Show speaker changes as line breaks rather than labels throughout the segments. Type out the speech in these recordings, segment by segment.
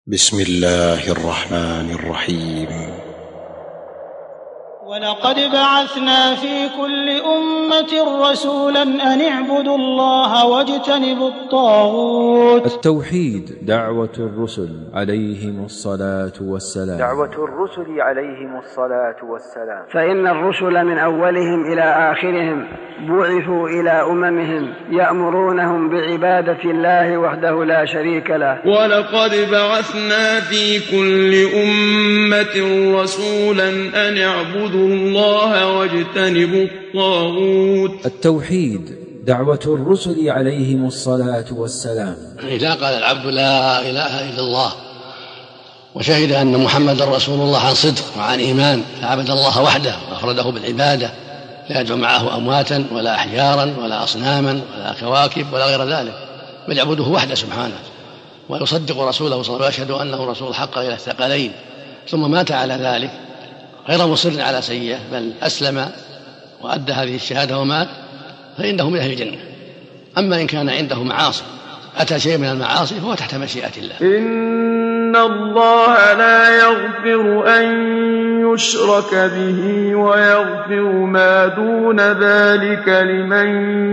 بسم الله الرحمن الرحيم.
ولقد بعثنا في كل أمة رسولا أن اعبدوا الله واجتنبوا الطاغوت.
التوحيد دعوة الرسل عليهم الصلاة والسلام.
فإن الرسل من أولهم إلى آخرهم بعثوا إلى أممهم يأمرونهم بعبادة الله وحده لا شريك له.
ولقد بعثنا في كل أمة رسولا أن اعبدوا الله واجتنبوا الطاغوت.
التوحيد دعوة الرسل عليهم الصلاة والسلام.
إذا قال العبد لا إله إلا الله وشهد أن محمد رسول الله عن صدق وعن إيمان فعبد الله وحده وأفرده بالعبادة، لا يدعو معه أمواتا ولا أحجارا ولا أصناما ولا كواكب ولا غير ذلك، بل يعبده وحده سبحانه ويصدق رسوله صلى الله عليه وسلم ويشهد أنه رسول حق إلى الثقلين، ثم مات على ذلك غير مصر على سيئة بل أسلم وأدى هذه الشهادة ومات، فإنه من أهل الجنة. أما إن كان عنده معاصي أتى شيء من المعاصي فهو تحت مشيئة الله.
إن الله لا يغفر أن يشرك به ويغفر ما دون ذلك لمن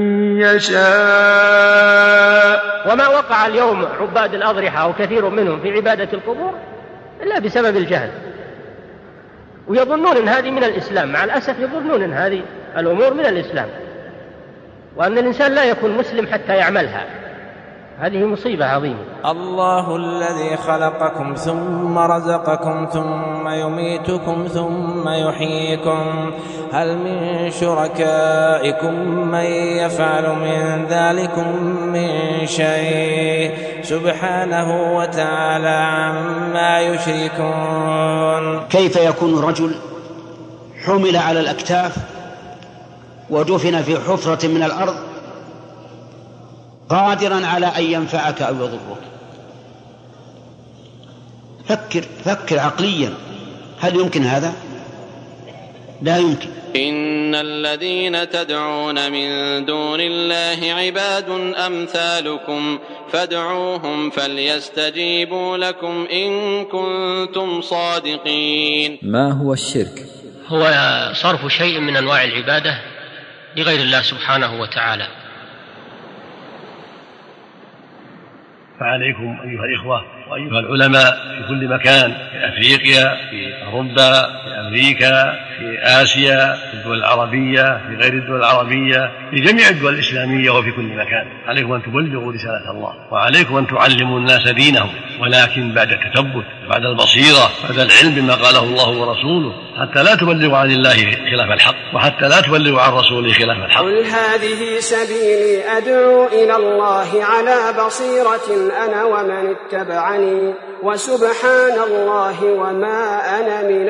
يشاء.
وما وقع اليوم عباد الأضرحة وكثير منهم في عبادة القبور إلا بسبب الجهل، ويظنون أن هذه من الإسلام. مع الأسف يظنون أن هذه الأمور من الإسلام، وأن الإنسان لا يكون مسلم حتى يعملها. هذه مصيبة عظيمة.
الله الذي خلقكم ثم رزقكم ثم يميتكم ثم يحييكم، هل من شركائكم من يفعل من ذلكم من شيء؟ سبحانه وتعالى عما يشركون.
كيف يكون رجل حمل على الأكتاف ودفن في حفرة من الأرض قادرا على أن ينفعك أو يضرك؟ فكر عقليا، هل يمكن هذا؟ لا يمكن.
إن الذين تدعون من دون الله عباد أمثالكم فادعوهم فليستجيبوا لكم إن كنتم صادقين.
ما هو الشرك؟
هو صرف شيء من أنواع العبادة لغير الله سبحانه وتعالى.
فعليكم أيها الإخوة وأيها العلماء في كل مكان، في أفريقيا، في أوروبا، في أمريكا، في آسيا، في الدول العربية، في غير الدول العربية، في جميع الدول الإسلامية وفي كل مكان، عليكم أن تبلغوا رسالة الله، وعليكم أن تعلموا الناس دينهم، ولكن بعد التثبت، بعد البصيرة، بعد العلم بما قاله الله ورسوله، حتى لا تبلغوا عن الله خلاف الحق، وحتى لا تبلغوا عن رسوله خلاف الحق.
قل هذه سبيلي أدعو إلى الله على بصيرة أنا ومن اتبعني وسبحان الله وما أنا من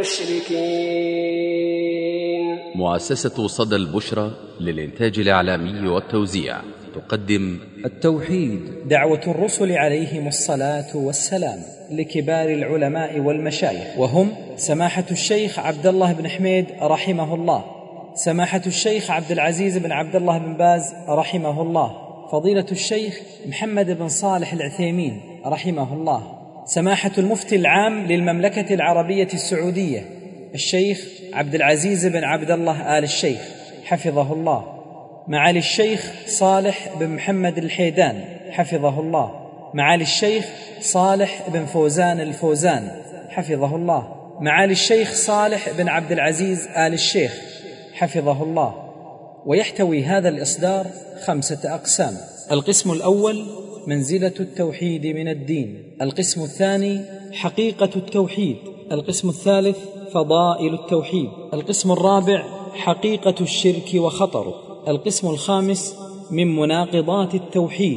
المشركين.
مؤسسة صدى البشرى للإنتاج الإعلامي والتوزيع تقدم
التوحيد دعوة الرسل عليهم الصلاة والسلام لكبار العلماء والمشايخ، وهم سماحة الشيخ عبد الله بن حميد رحمه الله، سماحة الشيخ عبد العزيز بن عبد الله بن باز رحمه الله، فضيلة الشيخ محمد بن صالح العثيمين رحمه الله، سماحة المفتي العام للمملكة العربية السعودية الشيخ عبد العزيز بن عبد الله آل الشيخ حفظه الله، معالي الشيخ صالح بن محمد الحيدان حفظه الله، معالي الشيخ صالح بن فوزان الفوزان حفظه الله، معالي الشيخ صالح بن عبد العزيز آل الشيخ حفظه الله. ويحتوي هذا الإصدار 5 أقسام: القسم الأول منزلة التوحيد من الدين، القسم الثاني حقيقة التوحيد، القسم الثالث فضائل التوحيد، القسم الرابع حقيقة الشرك وخطره، القسم الخامس من مناقضات التوحيد.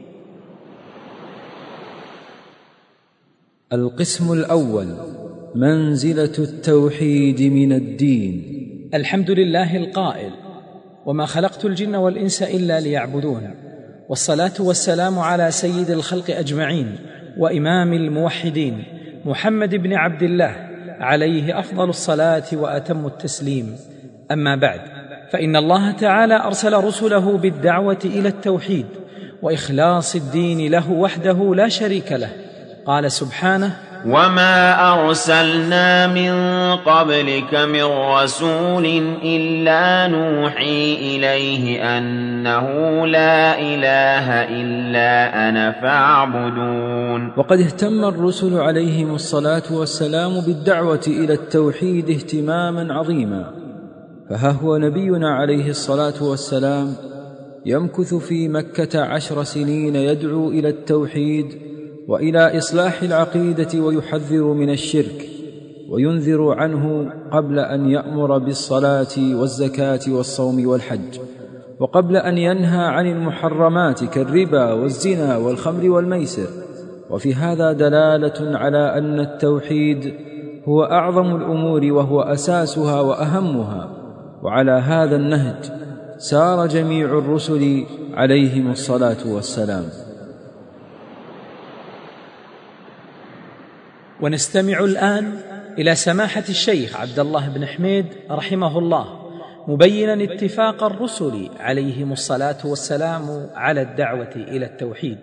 القسم الأول منزلة التوحيد من الدين.
الحمد لله القائل: وما خلقت الجن والإنس إلا ليعبدون، والصلاة والسلام على سيد الخلق أجمعين وإمام الموحدين محمد بن عبد الله عليه أفضل الصلاة وأتم التسليم. أما بعد، فإن الله تعالى أرسل رسله بالدعوة إلى التوحيد وإخلاص الدين له وحده لا شريك له، قال سبحانه:
وما أرسلنا من قبلك من رسول إلا نوحي إليه أنه لا إله إلا أنا فاعبدون.
وقد اهتم الرسل عليهم الصلاة والسلام بالدعوة إلى التوحيد اهتماما عظيما، فها هو نبينا عليه الصلاة والسلام يمكث في مكة 10 سنين يدعو إلى التوحيد وإلى إصلاح العقيدة، ويحذر من الشرك وينذر عنه قبل أن يأمر بالصلاة والزكاة والصوم والحج، وقبل أن ينهى عن المحرمات كالربا والزنا والخمر والميسر. وفي هذا دلالة على أن التوحيد هو أعظم الأمور وهو أساسها وأهمها، وعلى هذا النهج سار جميع الرسل عليهم الصلاة والسلام.
ونستمع الآن إلى سماحة الشيخ عبد الله بن حميد رحمه الله مبينا اتفاق الرسل عليهم الصلاة والسلام على الدعوة إلى التوحيد،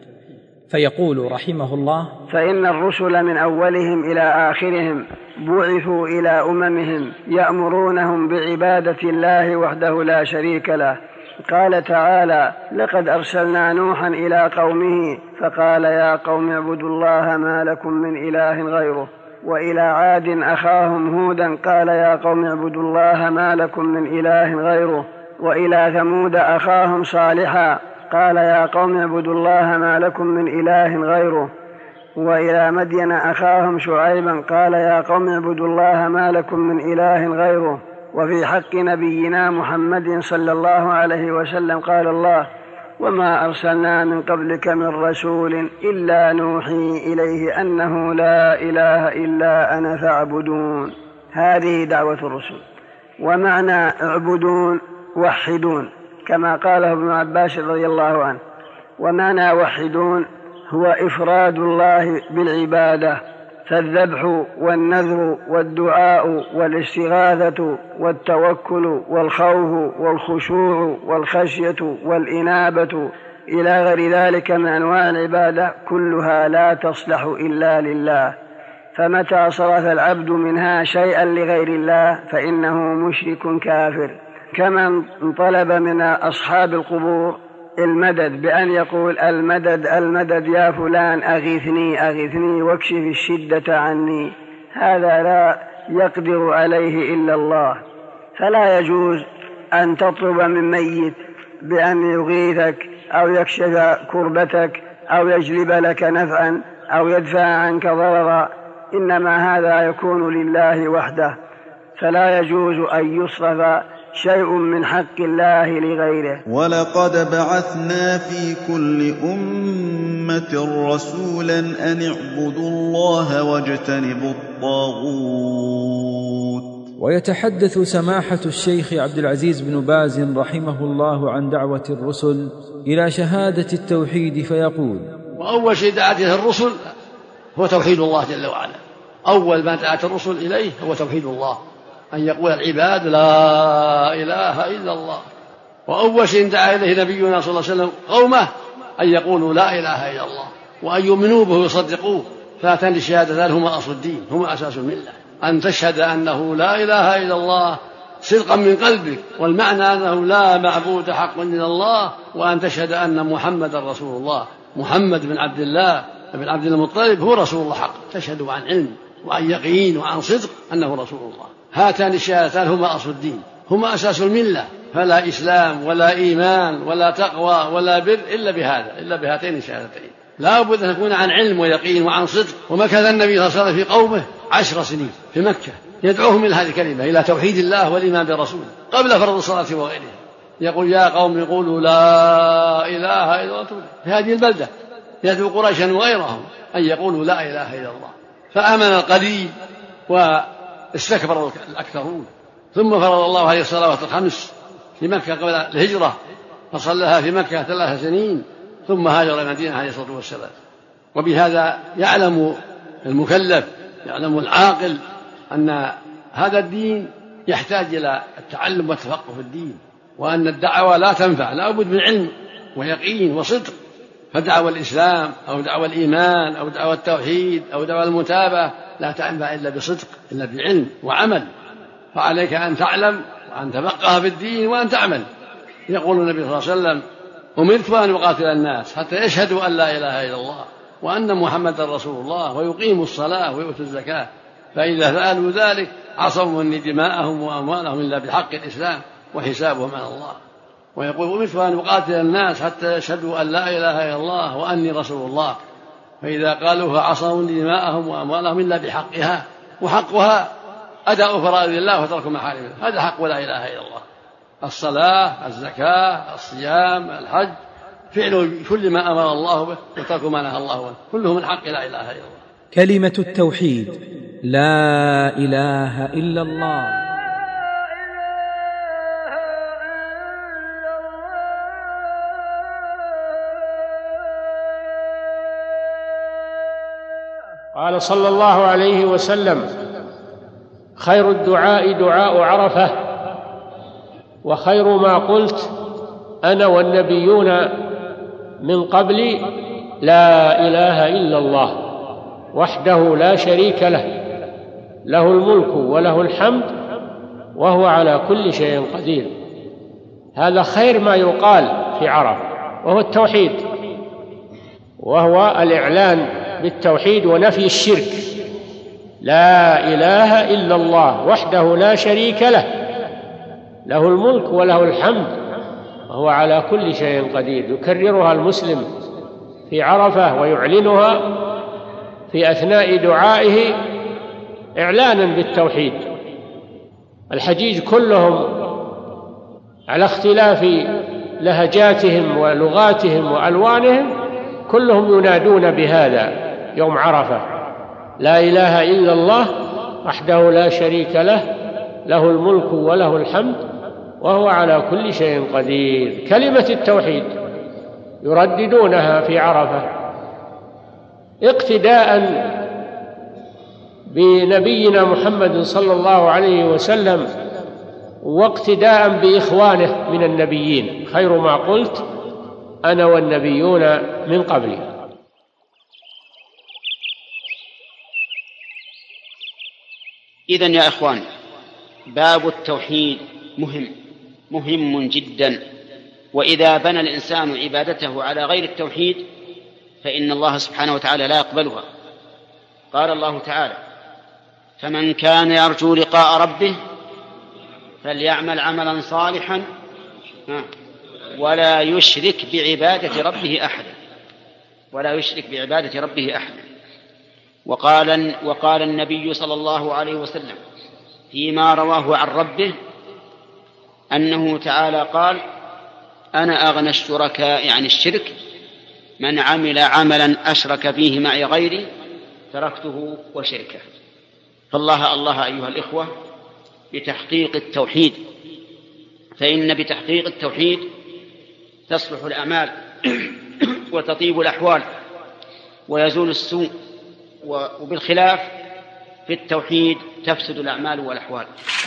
فيقول رحمه الله:
فإن الرسل من أولهم إلى آخرهم بعثوا إلى أممهم يأمرونهم بعبادة الله وحده لا شريك له. قال تعالى: لقد أرسلنا نوحا إلى قومه فقال يا قوم اعبدوا الله ما لكم من إله غيره. وإلى عاد أخاهم هودا قال يا قوم اعبدوا الله ما لكم من إله غيره. وإلى ثمود أخاهم صالحا قال يا قوم اعبدوا الله ما لكم من إله غيره. وإلى مدين أخاهم شعيبا قال يا قوم اعبدوا الله ما لكم من إله غيره. وفي حق نبينا محمد صلى الله عليه وسلم قال الله: وما أرسلنا من قبلك من رسول إلا نوحي إليه أنه لا إله إلا أنا فاعبدون. هذه دعوة الرسل. ومعنى اعبدون وحدون كما قاله ابن عباس رضي الله عنه. ومعنى وحدون هو إفراد الله بالعبادة، فالذبح والنذر والدعاء والاستغاثة والتوكل والخوف والخشوع والخشية والإنابة إلى غير ذلك من أنواع العبادة كلها لا تصلح إلا لله، فمتى صرف العبد منها شيئا لغير الله فإنه مشرك كافر. كمن طلب من أصحاب القبور المدد بأن يقول المدد المدد يا فلان أغثني أغثني واكشف الشدة عني، هذا لا يقدر عليه إلا الله. فلا يجوز أن تطلب من ميت بأن يغيثك أو يكشف كربتك أو يجلب لك نفعا أو يدفع عنك ضررا، إنما هذا يكون لله وحده، فلا يجوز أن يصرف شيء من حق الله لغيره.
ولقد بعثنا في كل أمة رسولا أن اعبدوا الله واجتنبوا الطاغوت.
ويتحدث سماحة الشيخ عبد العزيز بن باز رحمه الله عن دعوة الرسل إلى شهادة التوحيد فيقول:
وأول شيء دعت إليه الرسل هو توحيد الله جل وعلا. أول ما دعت الرسل إليه هو توحيد الله، أن يقول العباد لا إله إلا الله. وأول شيء دعا إليه نبينا صلى الله عليه وسلم قومه أن يقولوا لا إله إلا الله وأن يؤمنوا به ويصدقوه، فاتان الشهادتان هما أصل الدين، هما أساس الملة. أن تشهد أنه لا إله إلا الله صدقا من قلبك، والمعنى أنه لا معبود حق إلا الله، وأن تشهد أن محمد رسول الله، محمد بن عبد الله بن عبد المطلب هو رسول الله حق، تشهد عن علم وعن يقين وعن صدق أنه رسول الله. هاتان الشهادتان هما أصل الدين، هما أساس الملة، فلا إسلام ولا إيمان ولا تقوى ولا بر إلا بهذا، إلا بهاتين الشهادتين. لا بد أن تكون عن علم ويقين وعن صدق. ومكث النبي صلى الله عليه وسلم في قومه 10 سنين في مكة يدعوهم إلى هذه الكلمة، إلى توحيد الله والإيمان برسوله قبل فرض الصلاة وغيرها. يقول يا قوم قولوا لا إله إلا الله في هذه البلدة، يدعو قريشا وغيرهم أن يقولوا لا إله إلا الله. فآمن القليل واستكبر الأكثرون. ثم فرض الله عليه الصلوات الخمس في مكة قبل الهجرة، فصلىها في مكة 3 سنين، ثم هاجر المدينة عليه الصلاة والسلام. وبهذا يعلم المكلف، يعلم العاقل أن هذا الدين يحتاج إلى التعلم والتفقه في الدين، وأن الدعوة لا تنفع، لا بد من علم ويقين وصدق،
فدعوى الإسلام أو دعوى الإيمان أو دعوى التوحيد أو دعوى المتابعة لا تنفع إلا بصدق، إلا بعلم وعمل. فعليك أن تعلم وأن تفقه في الدين وأن تعمل. يقول النبي صلى الله عليه وسلم: أمرت أن أقاتل الناس حتى يشهدوا أن لا إله إلا الله وأن محمدا رسول الله ويقيموا الصلاة ويؤتوا الزكاة، فإذا فعلوا ذلك عصموا مني دماءهم وأموالهم إلا بحق الإسلام وحسابهم على الله. ويقول: أمرت أن أقاتل الناس حتى يشهدوا أن لا إله إلا الله وأني رسول الله، فإذا قالوها عصموا دماءهم وأموالهم إلا بحقها، وحقها أداء فرائض الله وترك محارمه، هذا حق لا إله إلا الله: الصلاة، الزكاة، الصيام، الحج، فعل كل ما أمر الله به وترك ما نهى الله عنه، كله من حق لا إله إلا الله.
كلمة التوحيد: لا إله إلا الله.
قال صلى الله عليه وسلم: خير الدعاء دعاء عرفة، وخير ما قلت أنا والنبيون من قبلي لا إله إلا الله وحده لا شريك له، له الملك وله الحمد وهو على كل شيء قدير. هذا خير ما يقال في عرفة، وهو التوحيد، وهو الإعلان بالتوحيد ونفي الشرك. لا إله إلا الله وحده لا شريك له، له الملك وله الحمد وهو على كل شيء قدير. يكررها المسلم في عرفة ويعلنها في أثناء دعائه إعلانا بالتوحيد. الحجيج كلهم على اختلاف لهجاتهم ولغاتهم وألوانهم كلهم ينادون بهذا يوم عرفة: لا إله إلا الله وحده لا شريك له، له الملك وله الحمد وهو على كل شيء قدير. كلمة التوحيد يرددونها في عرفة اقتداء بنبينا محمد صلى الله عليه وسلم، واقتداء بإخوانه من النبيين: خير ما قلت أنا والنبيون من قبلي.
إذن يا إخوان، باب التوحيد مهم جدا، وإذا بنى الإنسان عبادته على غير التوحيد فإن الله سبحانه وتعالى لا يقبلها. قال الله تعالى: فمن كان يرجو لقاء ربه فليعمل عملا صالحا ولا يشرك بعبادة ربه أحدا، ولا يشرك بعبادة ربه أحدا. وقال النبي صلى الله عليه وسلم فيما رواه عن ربه أنه تعالى قال: أنا أغنى الشركاء عن الشرك، من عمل عملا أشرك فيه معي غيري تركته وشركه. فالله أيها الإخوة بتحقيق التوحيد، فإن بتحقيق التوحيد تصلح الأعمال وتطيب الأحوال ويزول السوء، وبالخلاف في التوحيد تفسد الأعمال والأحوال.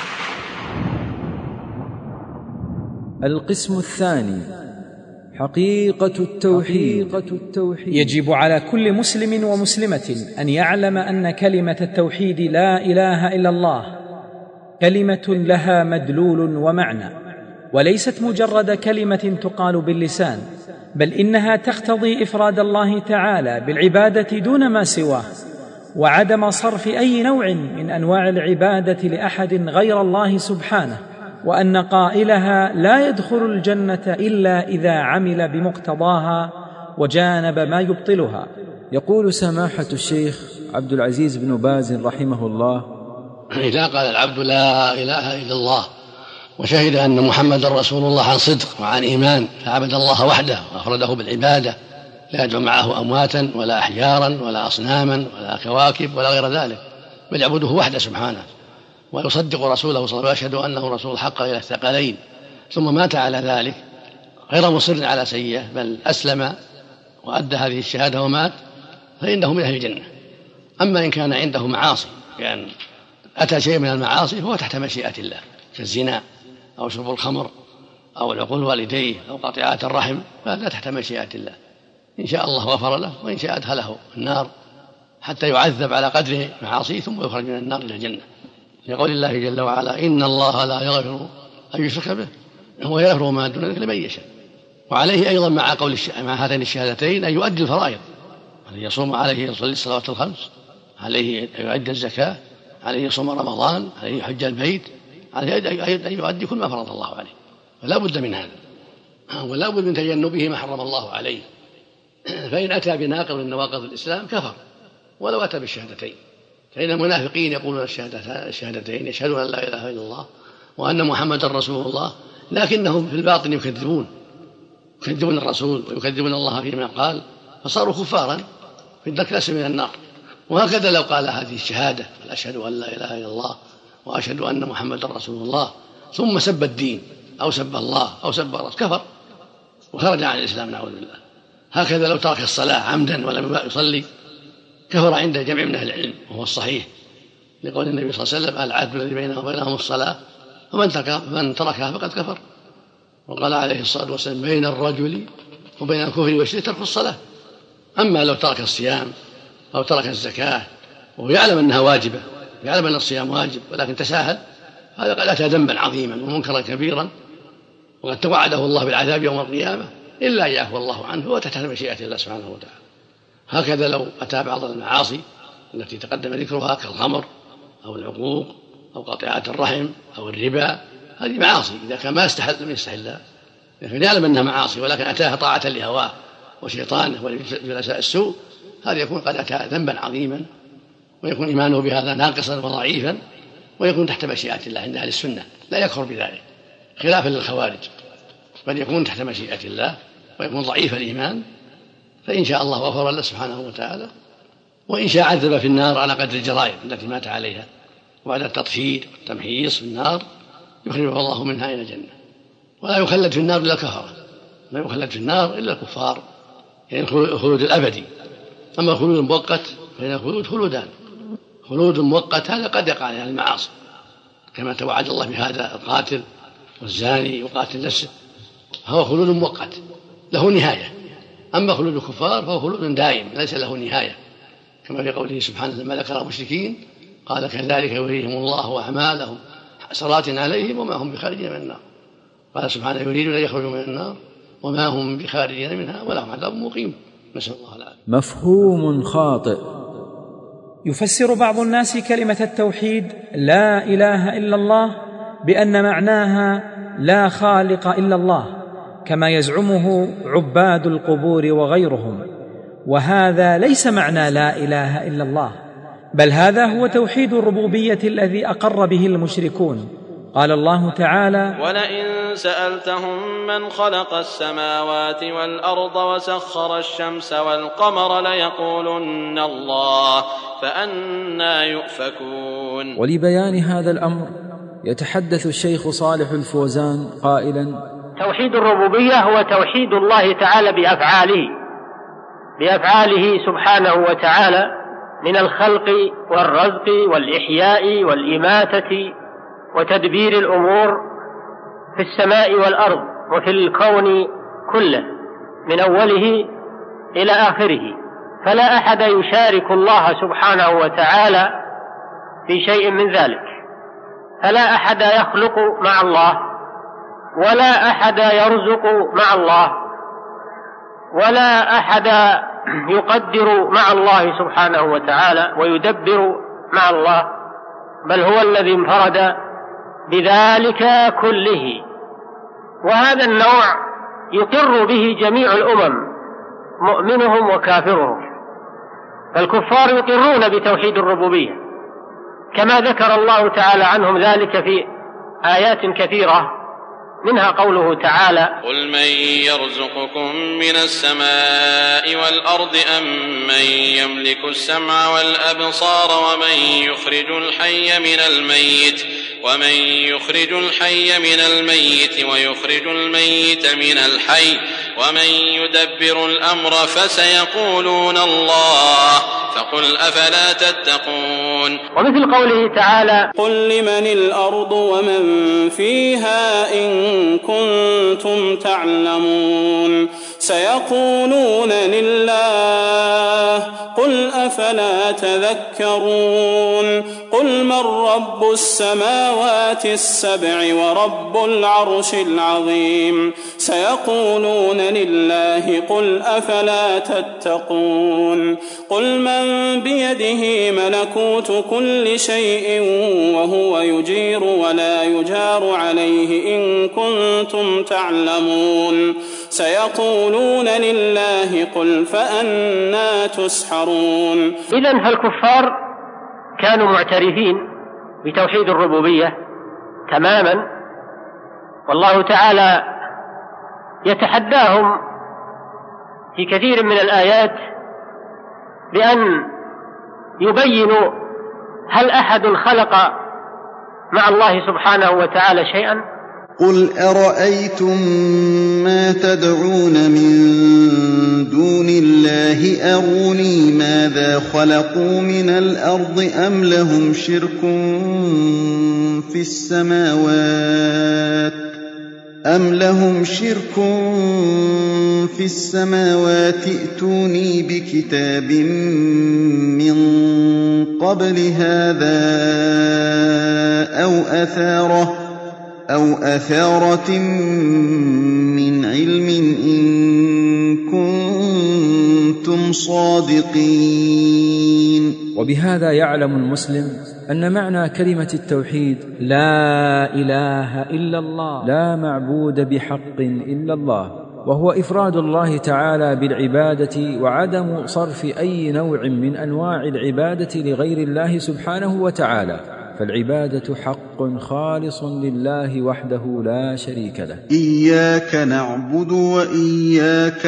القسم الثاني: حقيقة التوحيد.
يجب على كل مسلم ومسلمة أن يعلم أن كلمة التوحيد لا إله إلا الله كلمة لها مدلول ومعنى، وليست مجرد كلمة تقال باللسان، بل إنها تقتضي إفراد الله تعالى بالعبادة دون ما سواه، وعدم صرف أي نوع من أنواع العبادة لأحد غير الله سبحانه، وأن قائلها لا يدخل الجنة إلا إذا عمل بمقتضاها وجانب ما يبطلها.
يقول سماحة الشيخ عبد العزيز بن باز رحمه الله:
إذا قال العبد لا إله إلا الله وشهد أن محمد رسول الله عن صدق وعن إيمان، فعبد الله وحده وأفرده بالعبادة، لا يدعو معه أمواتا ولا أحجارا ولا أصناما ولا كواكب ولا غير ذلك، بل يعبده وحده سبحانه، ويصدق رسوله صلى الله عليه وسلم ويشهد أنه رسول حق إلى الثقلين، ثم مات على ذلك غير مصر على سيئة، بل أسلم وأدى هذه الشهادة ومات، فإنه من أهل الجنة. أما إن كان عنده معاصي، يعني أتى شيء من المعاصي، فهو تحت مشيئة الله، كالزنا أو شرب الخمر أو العقول والديه أو قطيعة الرحم، فهذا تحت مشيئة الله. إن شاء الله غفر له، وإن شاء أدخله النار حتى يعذب على قدره معاصيه ثم يخرج من النار إلى الجنة، لقول الله جل وعلا: إن الله لا يغفر أن يشرك به ويغفر ما دون ذلك لمن يشاء. وعليه أيضا مع هاتين الشهادتين أن يؤدي الفرائض، عليه يصوم، عليه يصلي الصلوات الخمس، عليه يؤدي الزكاة، عليه يصوم رمضان، عليه يحج البيت، عليه أن يؤدي كل ما فرض الله عليه، ولا بد من هذا، ولا بد من تجنبه ما حرم الله عليه. فإن أتى بناقض من نواقض الإسلام كفر ولو أتى بالشهادتين، فإن المنافقين يقولون الشهادتين، يشهدون أن لا إله إلا الله وأن محمدا رسول الله، لكنهم في الباطن يكذبون الرسول ويكذبون الله فيما قال، فصاروا كفارا في الدرك الأسفل من النار. وهكذا لو قال هذه الشهادة: أشهد أن لا إله إلا الله وأشهد أن محمدا رسول الله، ثم سب الدين أو سب الله أو سب الرسول، كفر وخرج عن الإسلام نعوذ بالله. هكذا لو ترك الصلاة عمدا ولم يصلي كفر عند جمع من أهل العلم، وهو الصحيح، لقول النبي صلى الله عليه وسلم: العهد الذي بيننا وبينهم الصلاة، فمن تركها فقد كفر. وقال عليه الصلاة والسلام: بين الرجل وبين الكفر والشرك ترك الصلاة. أما لو ترك الصيام أو ترك الزكاة وهو يعلم أنها واجبة، يعلم أن الصيام واجب ولكن تساهل، هذا قد أتى ذنبا عظيما ومنكرا كبيرا، وقد توعده الله بالعذاب يوم القيامة إلا أن يعفو الله عنه وتحت مشيئة الله سبحانه وتعالى. هكذا لو أتى بعض المعاصي التي تقدم ذكرها كالخمر أو العقوق أو قطيعة الرحم أو الربا، هذه معاصي إذا كان ما يستحل لم يستحلها، لكن يعلم أنها معاصي ولكن أتاها طاعة لهواه وشيطانه ولجلساء السوء، هذا يكون قد أتى ذنبا عظيما، ويكون إيمانه بهذا ناقصا وضعيفا، ويكون تحت مشيئة الله عند أهل السنة، لا يكفر بذلك خلافا للخوارج، بل يكون تحت مشيئة الله ويكون ضعيف الإيمان، فإن شاء الله غفر له سبحانه وتعالى، وإن شاء عذب في النار على قدر الجرائم التي مات عليها، وبعد التطهير والتمحيص في النار يخرجه الله منها إلى الجنة. ولا يخلد في النار إلا الكفرة، لا يخلد في النار إلا الكفار، يعني الخلود الأبدي. أما الخلود المؤقت فإن الخلود خلودان: خلود مؤقت هذا قد يقع على المعاصي كما توعد الله بهذا القاتل والزاني وقاتل نفسه، فهو خلود مؤقت له نهاية. أما خلود الكفار فهو خلود دائم ليس له نهاية، كما في قوله سبحانه لما ذكر المشركين قال: كذلك يريهم الله أعمالهم حسرات عليهم وما هم بخارجين من النار. قال سبحانه: يريدون أن يخرجوا من النار وما هم بخارجين منها ولهم عذاب مقيم، نسأل الله العافية.
مفهوم خاطئ.
يفسر بعض الناس كلمة التوحيد لا إله إلا الله بأن معناها لا خالق إلا الله، كما يزعمه عباد القبور وغيرهم، وهذا ليس معنى لا إله إلا الله، بل هذا هو توحيد الربوبية الذي أقر به المشركون. قال الله تعالى:
ولئن سألتهم من خلق السماوات والأرض وسخر الشمس والقمر ليقولن الله فأنى يؤفكون.
ولبيان هذا الأمر يتحدث الشيخ صالح الفوزان قائلا:
توحيد الربوبية هو توحيد الله تعالى بأفعاله سبحانه وتعالى من الخلق والرزق والإحياء والإماتة وتدبير الأمور في السماء والأرض وفي الكون كله من أوله إلى آخره، فلا أحد يشارك الله سبحانه وتعالى في شيء من ذلك، فلا أحد يخلق مع الله، ولا أحد يرزق مع الله، ولا أحد يقدر مع الله سبحانه وتعالى ويدبر مع الله، بل هو الذي انفرد بذلك كله. وهذا النوع يقر به جميع الأمم مؤمنهم وكافرهم، فالكفار يقرون بتوحيد الربوبية كما ذكر الله تعالى عنهم ذلك في آيات كثيرة، منها قوله تعالى:
قل من يرزقكم من السماء والأرض أم من يملك السمع والأبصار ومن يخرج الحي من الميت ويخرج الميت من الحي ومن يدبر الأمر فسيقولون الله فقل أفلا تتقون.
ومثل قوله تعالى:
قل لمن الأرض ومن فيها إن كنتم تعلمون سيقولون لله قل أفلا تذكرون قل من رب السماوات السبع ورب العرش العظيم سيقولون لله قل أفلا تتقون قل من بيده ملكوت كل شيء وهو يجير ولا يجار عليه إن كنتم تعلمون سيقولون لله قل فأنى تسحرون.
إذن فالكفار كانوا معترفين بتوحيد الربوبية تماما، والله تعالى يتحداهم في كثير من الآيات بأن يبينوا هل أحد خلق مع الله سبحانه وتعالى شيئا.
قل أرأيتم ما تدعون من دون الله أروني ماذا خلقوا من الأرض أم لهم شرك في السماوات ائتوني بكتاب من قبل هذا أو أثارة من علم إن كنتم صادقين.
وبهذا يعلم المسلم أن معنى كلمة التوحيد لا إله إلا الله، لا معبود بحق إلا الله، وهو إفراد الله تعالى بالعبادة وعدم صرف أي نوع من أنواع العبادة لغير الله سبحانه وتعالى، فالعبادة حق خالص لله وحده لا شريك له.
إياك نعبد وإياك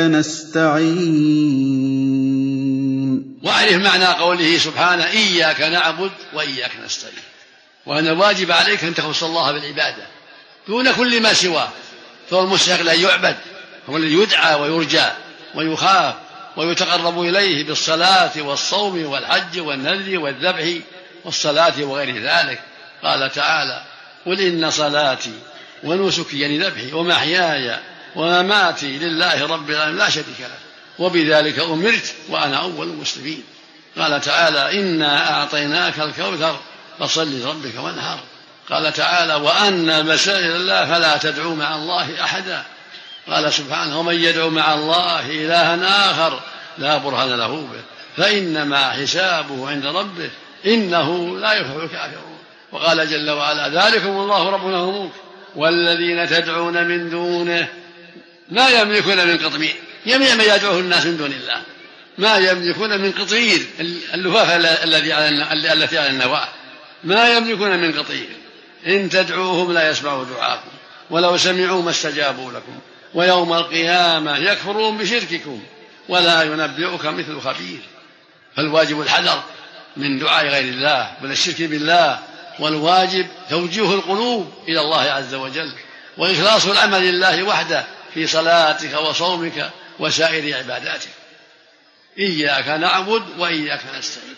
نستعين.
واعرف معنى قوله سبحانه إياك نعبد وإياك نستعين، وأن الواجب عليك أن تخص الله بالعبادة دون كل ما سواه، فهو المستحق لأن يعبد، هو الذي يدعى ويرجى ويخاف ويتقرب إليه بالصلاة والصوم والحج والنذر والذبح والصلاة وغير ذلك. قال تعالى قل إن صلاتي ونسكي يعني ذبحي ومحياي ومماتي لله رب العالمين لا شريك له وبذلك أمرت وأنا أول المسلمين. قال تعالى إنا أعطيناك الكوثر فصل لربك وانحر. قال تعالى وأن المساجد لله فلا تدعوا مع الله أحدا. قال سبحانه ومن يدعو مع الله إلها آخر لا برهان له به فإنما حسابه عند ربه إنه لا يفلح الكافرون. وقال جل وعلا ذلكم الله ربنا وملك والذين تدعون من دونه ما يملكون من قطمير. جميع ما يدعوه الناس من دون الله ما يملكون من قطير، اللفافة التي على النواة ما يملكون من قطير. إن تدعوهم لا يسمعوا دعاءكم ولو سمعوا ما استجابوا لكم ويوم القيامة يكفرون بشرككم ولا ينبئك مثل خبير. فالواجب الحذر من دعاء غير الله بل الشرك بالله، والواجب توجيه القلوب إلى الله عز وجل وإخلاص العمل لله وحده في صلاتك وصومك وسائر عباداتك. إياك نعبد وإياك نستعين.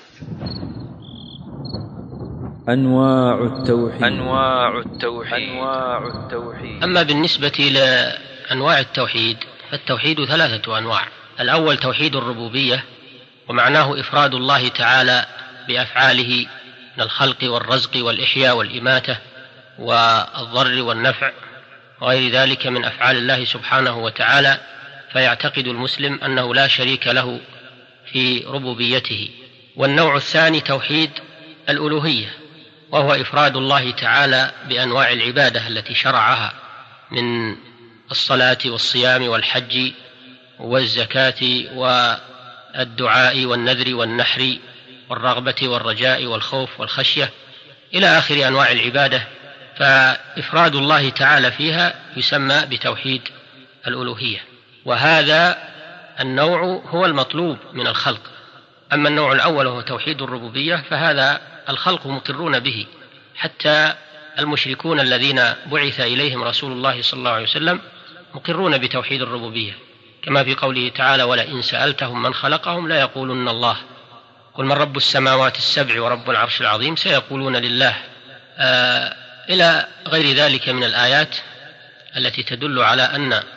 أنواع التوحيد.
أما بالنسبة إلى أنواع التوحيد فالتوحيد 3 أنواع. الأول توحيد الربوبية، ومعناه إفراد الله تعالى بأفعاله من الخلق والرزق والإحياء والإماتة والضر والنفع وغير ذلك من أفعال الله سبحانه وتعالى، فيعتقد المسلم أنه لا شريك له في ربوبيته. والنوع الثاني توحيد الألوهية، وهو إفراد الله تعالى بأنواع العبادة التي شرعها من الصلاة والصيام والحج والزكاة والدعاء والنذر والنحر والرغبة والرجاء والخوف والخشية إلى آخر أنواع العبادة. فإفراد الله تعالى فيها يسمى بتوحيد الألوهية، وهذا النوع هو المطلوب من الخلق. أما النوع الأول وهو توحيد الربوبية فهذا الخلق مقرون به، حتى المشركون الذين بعث إليهم رسول الله صلى الله عليه وسلم مقرون بتوحيد الربوبية، كما في قوله تعالى ولئن سألتهم من خلقهم لا يقولن الله قل من رب السماوات السبع ورب العرش العظيم سيقولون لله، إلى غير ذلك من الآيات التي تدل على أن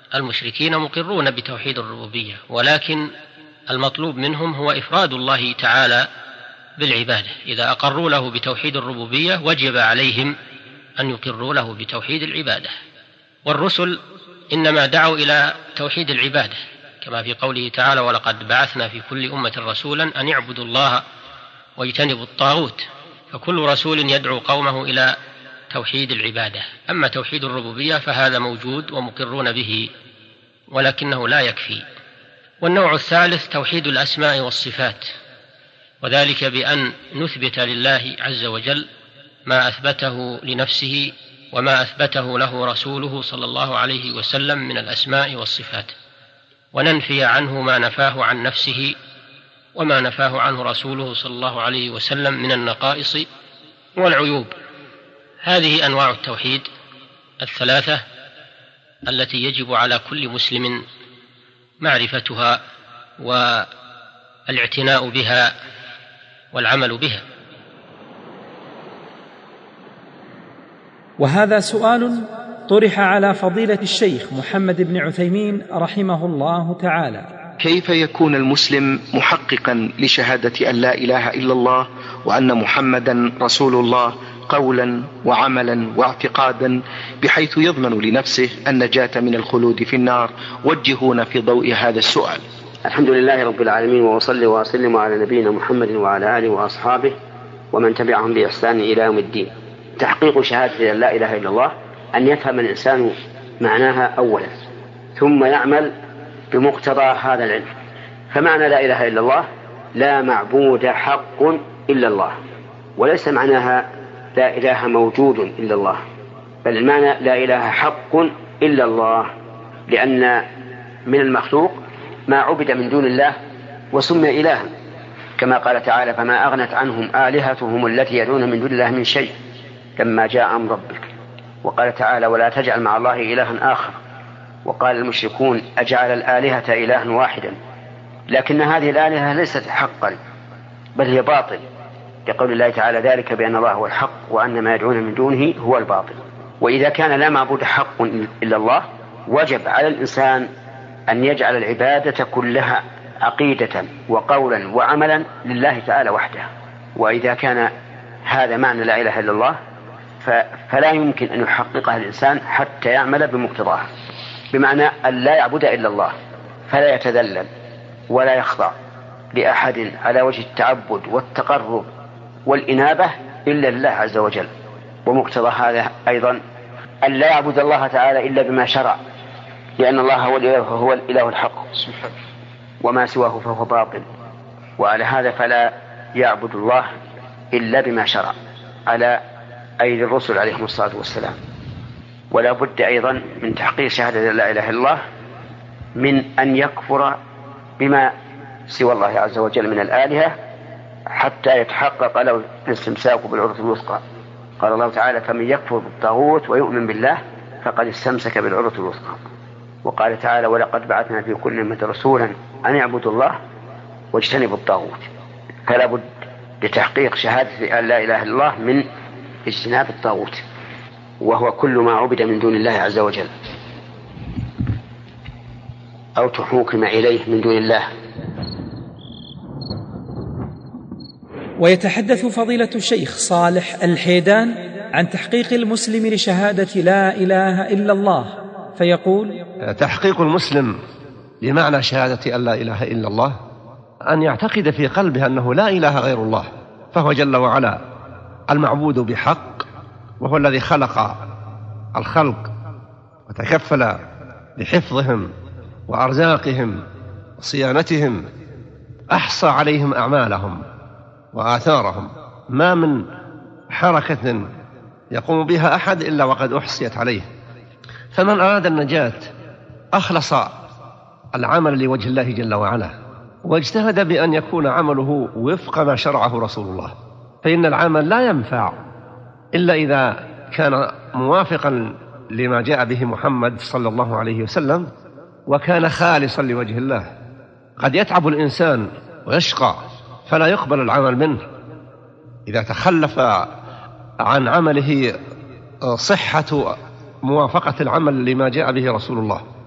المشركين مقرون بتوحيد الربوبية، ولكن المطلوب منهم هو إفراد الله تعالى بالعبادة. إذا أقروا له بتوحيد الربوبية وجب عليهم أن يقروا له بتوحيد العبادة. والرسل إنما دعوا إلى توحيد العبادة، كما في قوله تعالى: ولقد بعثنا في كل أمة رسولا أن يعبدوا الله واجتنبوا الطاغوت. فكل رسول يدعو قومه إلى توحيد العبادة. أما توحيد الربوبية فهذا موجود ومقرون به، ولكنه لا يكفي. والنوع الثالث توحيد الأسماء والصفات، وذلك بأن نثبت لله عز وجل ما أثبته لنفسه وما أثبته له رسوله صلى الله عليه وسلم من الأسماء والصفات، وننفي عنه ما نفاه عن نفسه وما نفاه عنه رسوله صلى الله عليه وسلم من النقائص والعيوب. هذه أنواع التوحيد الثلاثة التي يجب على كل مسلم معرفتها والاعتناء بها والعمل بها.
وهذا سؤال طرح على فضيلة الشيخ محمد بن عثيمين رحمه الله تعالى:
كيف يكون المسلم محققا لشهادة أن لا إله إلا الله وأن محمدا رسول الله قولا وعملا واعتقادا، بحيث يضمن لنفسه النجاة من الخلود في النار؟ وجهونا في ضوء هذا السؤال.
الحمد لله رب العالمين، وأصلي وأسلم على نبينا محمد وعلى آله وأصحابه ومن تبعهم بإحسان إلى يوم الدين. تحقيق شهادة لا إله إلا الله أن يفهم الإنسان معناها أولا، ثم يعمل بمقتضى هذا العلم. فمعنى لا إله إلا الله لا معبود حق إلا الله، وليس معناها لا إله موجود إلا الله، بل المعنى لا إله حق إلا الله، لأن من المخلوق ما عبد من دون الله وسمي إلها، كما قال تعالى: فما أغنت عنهم آلهتهم التي يدعون من دون الله من شيء لما جاء أمر ربك. وقال تعالى: ولا تجعل مع الله إلها آخر. وقال المشركون: أجعل الآلهة إلها واحدا. لكن هذه الآلهة ليست حقا، بل هي باطل، لقول الله تعالى: ذلك بأن الله هو الحق وأن ما يدعون من دونه هو الباطل. وإذا كان لا معبود حق إلا الله، وجب على الإنسان أن يجعل العبادة كلها عقيدة وقولا وعملا لله تعالى وحده. وإذا كان هذا معنى لا إله إلا الله فلا يمكن أن يحققها الإنسان حتى يعمل بمقتضاها، بمعنى أن لا يعبد إلا الله، فلا يتذلل ولا يخضع لأحد على وجه التعبد والتقرب والإنابة إلا لله عز وجل. ومقتضى هذا أيضا أن لا يعبد الله تعالى إلا بما شرع، لأن الله هو الإله الحق، وما سواه فهو باطل. وعلى هذا فلا يعبد الله إلا بما شرع على أيدي الرسل عليهم الصلاة والسلام. ولا بد أيضا من تحقيق شهادة لا إله إلا الله من أن يكفر بما سوى الله عز وجل من الآلهة حتى يتحقق له الاستمساك بالعروة الوثقى. قال الله تعالى: فمن يكفر بالطاغوت ويؤمن بالله فقد استمسك بالعروة الوثقى. وقال تعالى: ولقد بعثنا في كل أمة رسولا أن يعبدوا الله واجتنبوا الطاغوت. فلا بد لتحقيق شهادة لا إله إلا الله من اجتناب الطاغوت، وهو كل ما عبد من دون الله عز وجل أو تحوكم إليه من دون الله.
ويتحدث فضيلة الشيخ صالح الحيدان عن تحقيق المسلم لشهادة لا إله إلا الله، فيقول:
تحقيق المسلم لمعنى شهادة أن لا إله إلا الله أن يعتقد في قلبه أنه لا إله غير الله، فهو جل وعلا المعبود بحق، وهو الذي خلق الخلق وتكفل بحفظهم وأرزاقهم وصيانتهم، أحصى عليهم أعمالهم وآثارهم، ما من حركة يقوم بها أحد إلا وقد أحصيت عليه. فمن أراد النجاة أخلص العمل لوجه الله جل وعلا، واجتهد بأن يكون عمله وفق ما شرعه رسول الله، فإن العمل لا ينفع إلا إذا كان موافقا لما جاء به محمد صلى الله عليه وسلم، وكان خالصا لوجه الله. قد يتعب الإنسان ويشقى فلا يقبل العمل منه إذا تخلف عن عمله صحة موافقة العمل لما جاء به رسول الله.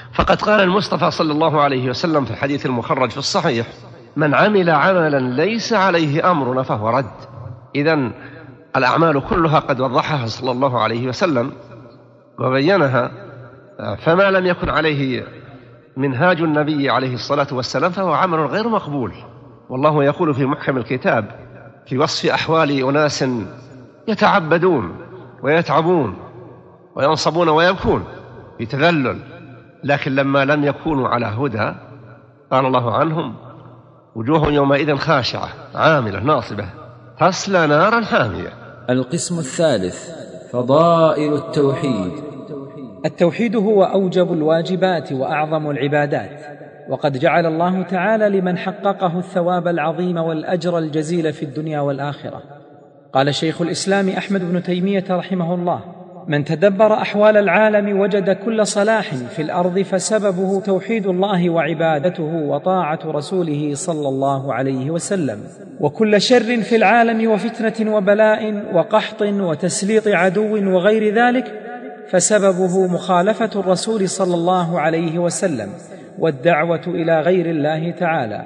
فقد قال المصطفى صلى الله عليه وسلم في الحديث المخرج في الصحيح: من عمل عملا ليس عليه أمرنا فهو رد. إذن الأعمال كلها قد وضحها صلى الله عليه وسلم وبينها، فما لم يكن عليه منهاج النبي عليه الصلاة والسلام فهو عمل غير مقبول. والله يقول في محكم الكتاب في وصف أحوال أناس يتعبدون ويتعبون وينصبون ويبكون في تذلل، لكن لما لم يكونوا على هدى قال الله عنهم: وجوه يومئذ خاشعة عاملة ناصبة تصلى نارا حامية.
القسم الثالث: فضائل التوحيد.
التوحيد هو أوجب الواجبات وأعظم العبادات، وقد جعل الله تعالى لمن حققه الثواب العظيم والأجر الجزيل في الدنيا والآخرة. قال شيخ الإسلام أحمد بن تيمية رحمه الله: من تدبر أحوال العالم وجد كل صلاح في الأرض فسببه توحيد الله وعبادته وطاعة رسوله صلى الله عليه وسلم، وكل شر في العالم وفتنة وبلاء وقحط وتسليط عدو وغير ذلك فسببه مخالفة الرسول صلى الله عليه وسلم والدعوة إلى غير الله تعالى.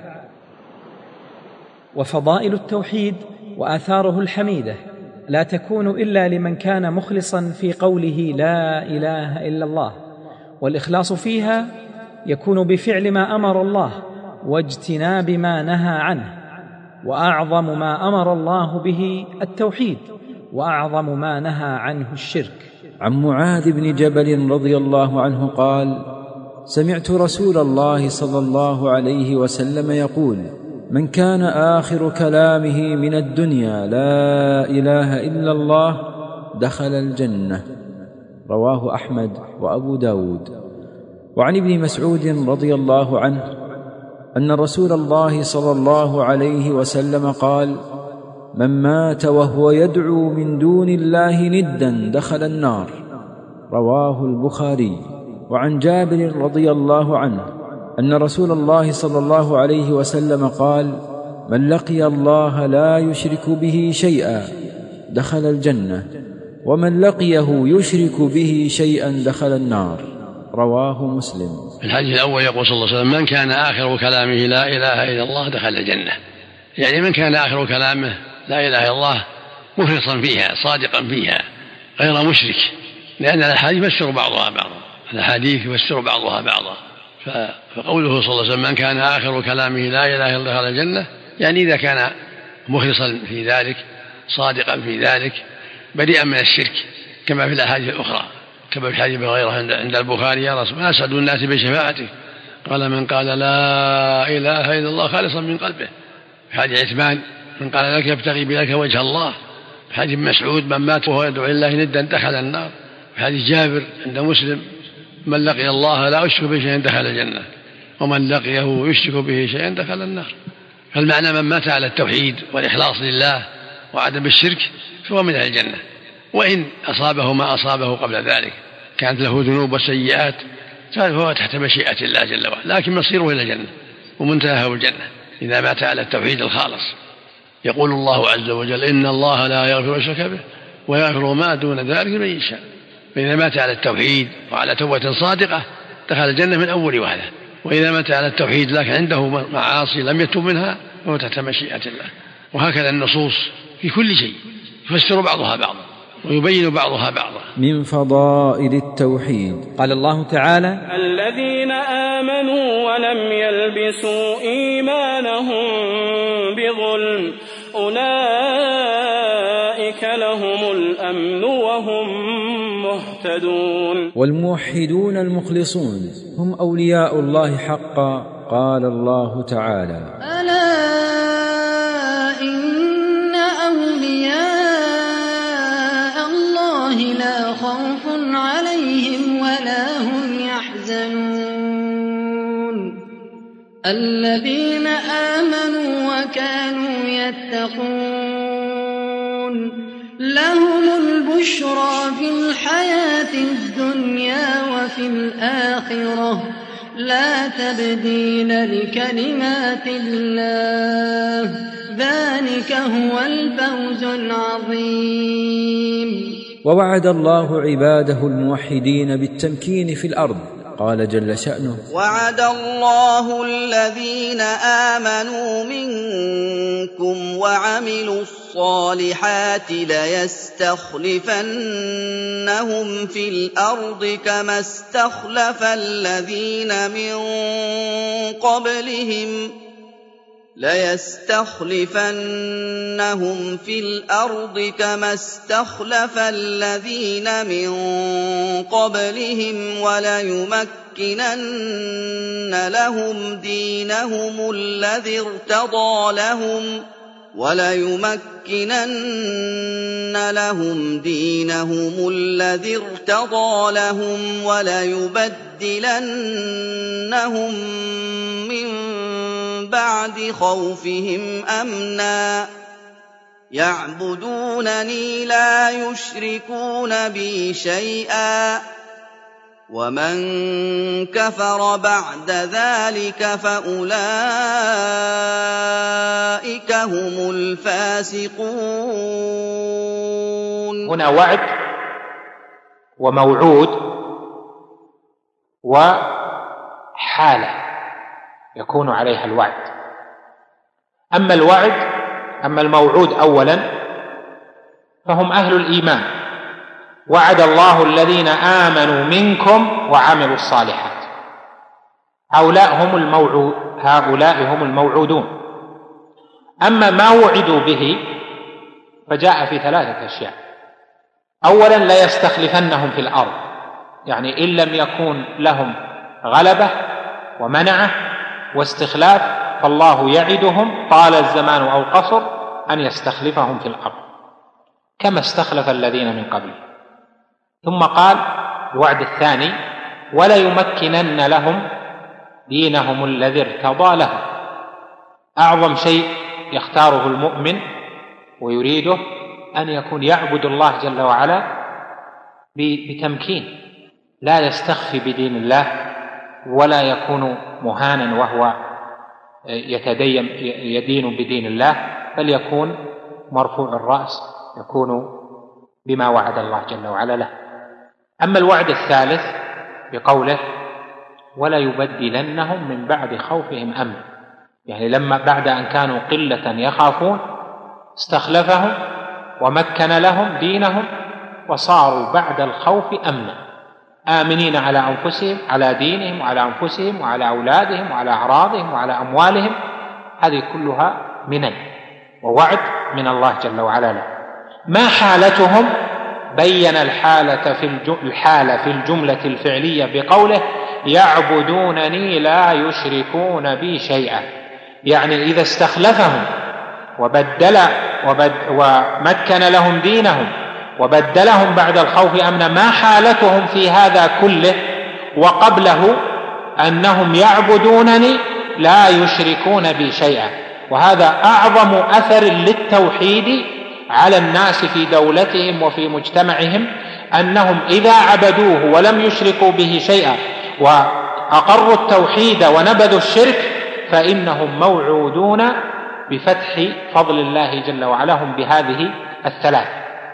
وفضائل التوحيد وآثاره الحميدة لا تكون إلا لمن كان مخلصا في قوله لا إله إلا الله، والإخلاص فيها يكون بفعل ما أمر الله واجتناب ما نهى عنه، وأعظم ما أمر الله به التوحيد، وأعظم ما نهى عنه الشرك.
عن معاذ بن جبل رضي الله عنه قال: سمعت رسول الله صلى الله عليه وسلم يقول: من كان آخر كلامه من الدنيا لا إله إلا الله دخل الجنة. رواه أحمد وأبو داود. وعن ابن مسعود رضي الله عنه أن رسول الله صلى الله عليه وسلم قال: من مات وهو يدعو من دون الله ندا دخل النار. رواه البخاري. وعن جابر رضي الله عنه أن رسول الله صلى الله عليه وسلم قال: من لقي الله لا يشرك به شيئا دخل الجنة، ومن لقيه يشرك به شيئا دخل النار. رواه مسلم.
في الحديث الأول يقول صلى الله عليه وسلم: من كان آخر كلامه لا إله إلا الله دخل الجنة. يعني من كان آخر كلامه لا إله إلا الله مخلصا فيها صادقا فيها غير مشرك، لأن الأحاديث يفسر بعضها بعضا، الأحاديث يفسر بعضها بعضا. فقوله صلى الله عليه وسلم: من كان آخر كلامه لا إله إلا الله دخل الجنة، يعني إذا كان مخلصا في ذلك صادقا في ذلك بريئا من الشرك، كما في الأحاديث الأخرى، كما في حديث غيره عند البخاري: يا رسول الله أسعد الناس بشفاعتك، قال: من قال لا إله إلا الله خالصا من قلبه. في حديث عثمان: من قال لك يبتغي بذلك وجه الله. في حديث مسعود: من مات وهو يدعو الله ندا دخل النار. في حديث جابر عند مسلم: من لقي الله لا يشرك به شيئا دخل الجنة، ومن لقيه يشرك به شيئا دخل النار. فالمعنى من مات على التوحيد والإخلاص لله وعدم الشرك فهو من أهل الجنة، وإن أصابه ما أصابه قبل ذلك كانت له ذنوب وسيئات فهو تحت مشيئة الله جل وعلا، لكن مصيره إلى الجنة ومنتهاه الجنة إذا مات على التوحيد الخالص. يقول الله عز وجل: إن الله لا يغفر الشرك به ويغفر ما دون ذلك من يشاء. فإذا مات على التوحيد وعلى توبة صادقة دخل الجنة من أول وهلة، وإذا مات على التوحيد لكن عنده معاصي لم يتوب منها فهو تحت مشيئة الله. وهكذا النصوص في كل شيء يفسر بعضها بعضا ويبين بعضها بعضا.
من فضائل التوحيد
قال الله تعالى:
الذين آمنوا ولم يلبسوا إيمانهم بظلم أولئك لهم الأمن وهم مهتدون.
والموحدون المخلصون هم أولياء الله حقا. قال الله تعالى:
ألا إن أولياء الله لا خوف عليهم ولا هم يحزنون الذين آمنوا وكانوا يتقون لهم البشرى في الحياة الدنيا وفي الآخرة لا تبديل لكلمات الله ذلك هو الفوز العظيم.
ووعد الله عباده الموحدين بالتمكين في الأرض قال جل شأنه:
وعد الله الذين آمنوا منكم وعملوا الصالحات ليستخلفنهم في الأرض كما استخلف الذين من قبلهم وليمكنن لهم دينهم الذي ارتضى لهم وليبدلنهم من بعد خوفهم أمنا يعبدونني لا يشركون بي شيئا ومن كفر بعد ذلك فأولئك هم الفاسقون.
هنا وعد وموعود وحالة يكون عليها الوعد. أما الموعود أولا فهم أهل الإيمان. وعد الله الذين آمنوا منكم وعملوا الصالحات، هؤلاء هم الموعودون. أما ما وعدوا به فجاء في 3 أشياء. أولا لا يستخلفنهم في الأرض، يعني إن لم يكن لهم غلبة ومنعة واستخلاف فالله يعدهم طال الزمان أو قصر أن يستخلفهم في الأرض كما استخلف الذين من قبلهم. ثم قال الوعد الثاني: ولا يمكنن لهم دينهم الذي ارتضى لهم. أعظم شيء يختاره المؤمن ويريده أن يكون يعبد الله جل وعلا بتمكين، لا يستخفي بدين الله ولا يكون مهانا وهو يدين بدين الله، بل يكون مرفوع الرأس، يكون بما وعد الله جل وعلا له. أما الوعد الثالث بقوله: ولا يبدلنهم من بعد خوفهم أمنا، يعني لما بعد أن كانوا قلة يخافون استخلفهم ومكن لهم دينهم وصاروا بعد الخوف أمنا، آمنين على أنفسهم، على دينهم وعلى أنفسهم وعلى أولادهم وعلى أعراضهم وعلى أموالهم. هذه كلها منن ووعد من الله جل وعلا له. ما حالتهم؟ بين الحالة في الجملة الفعلية بقوله: يعبدونني لا يشركون بي شيئا، يعني إذا استخلفهم ومكن لهم دينهم وبدلهم بعد الخوف أمنا، ما حالتهم في هذا كله وقبله؟ أنهم يعبدونني لا يشركون بي شيئا. وهذا أعظم أثر للتوحيد على الناس في دولتهم وفي مجتمعهم، أنهم إذا عبدوه ولم يشركوا به شيئا وأقروا التوحيد ونبذوا الشرك فإنهم موعودون بفتح فضل الله جل وعلا هم بهذه الثلاث.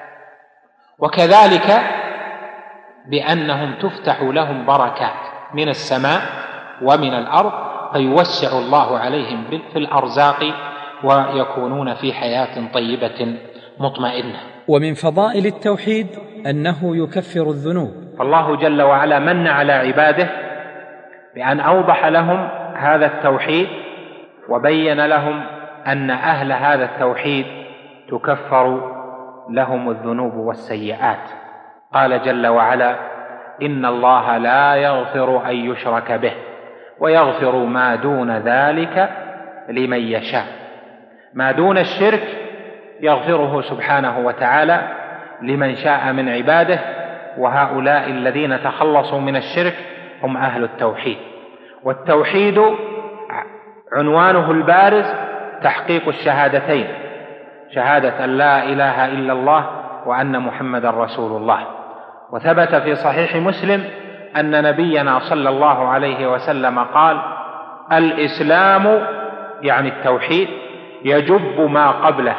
وكذلك بأنهم تفتح لهم بركات من السماء ومن الأرض فيوسع الله عليهم في الأرزاق ويكونون في حياة طيبة مطمئنة.
ومن فضائل التوحيد أنه يكفر الذنوب.
فالله جل وعلا من على عباده بأن أوضح لهم هذا التوحيد وبين لهم أن أهل هذا التوحيد تكفر لهم الذنوب والسيئات. قال جل وعلا: إن الله لا يغفر أن يشرك به ويغفر ما دون ذلك لمن يشاء. ما دون الشرك يغفره سبحانه وتعالى لمن شاء من عباده، وهؤلاء الذين تخلصوا من الشرك هم أهل التوحيد. والتوحيد عنوانه البارز تحقيق الشهادتين، شهادة أن لا إله إلا الله وأن محمدا رسول الله. وثبت في صحيح مسلم أن نبينا صلى الله عليه وسلم قال: الإسلام يعني التوحيد يجب ما قبله،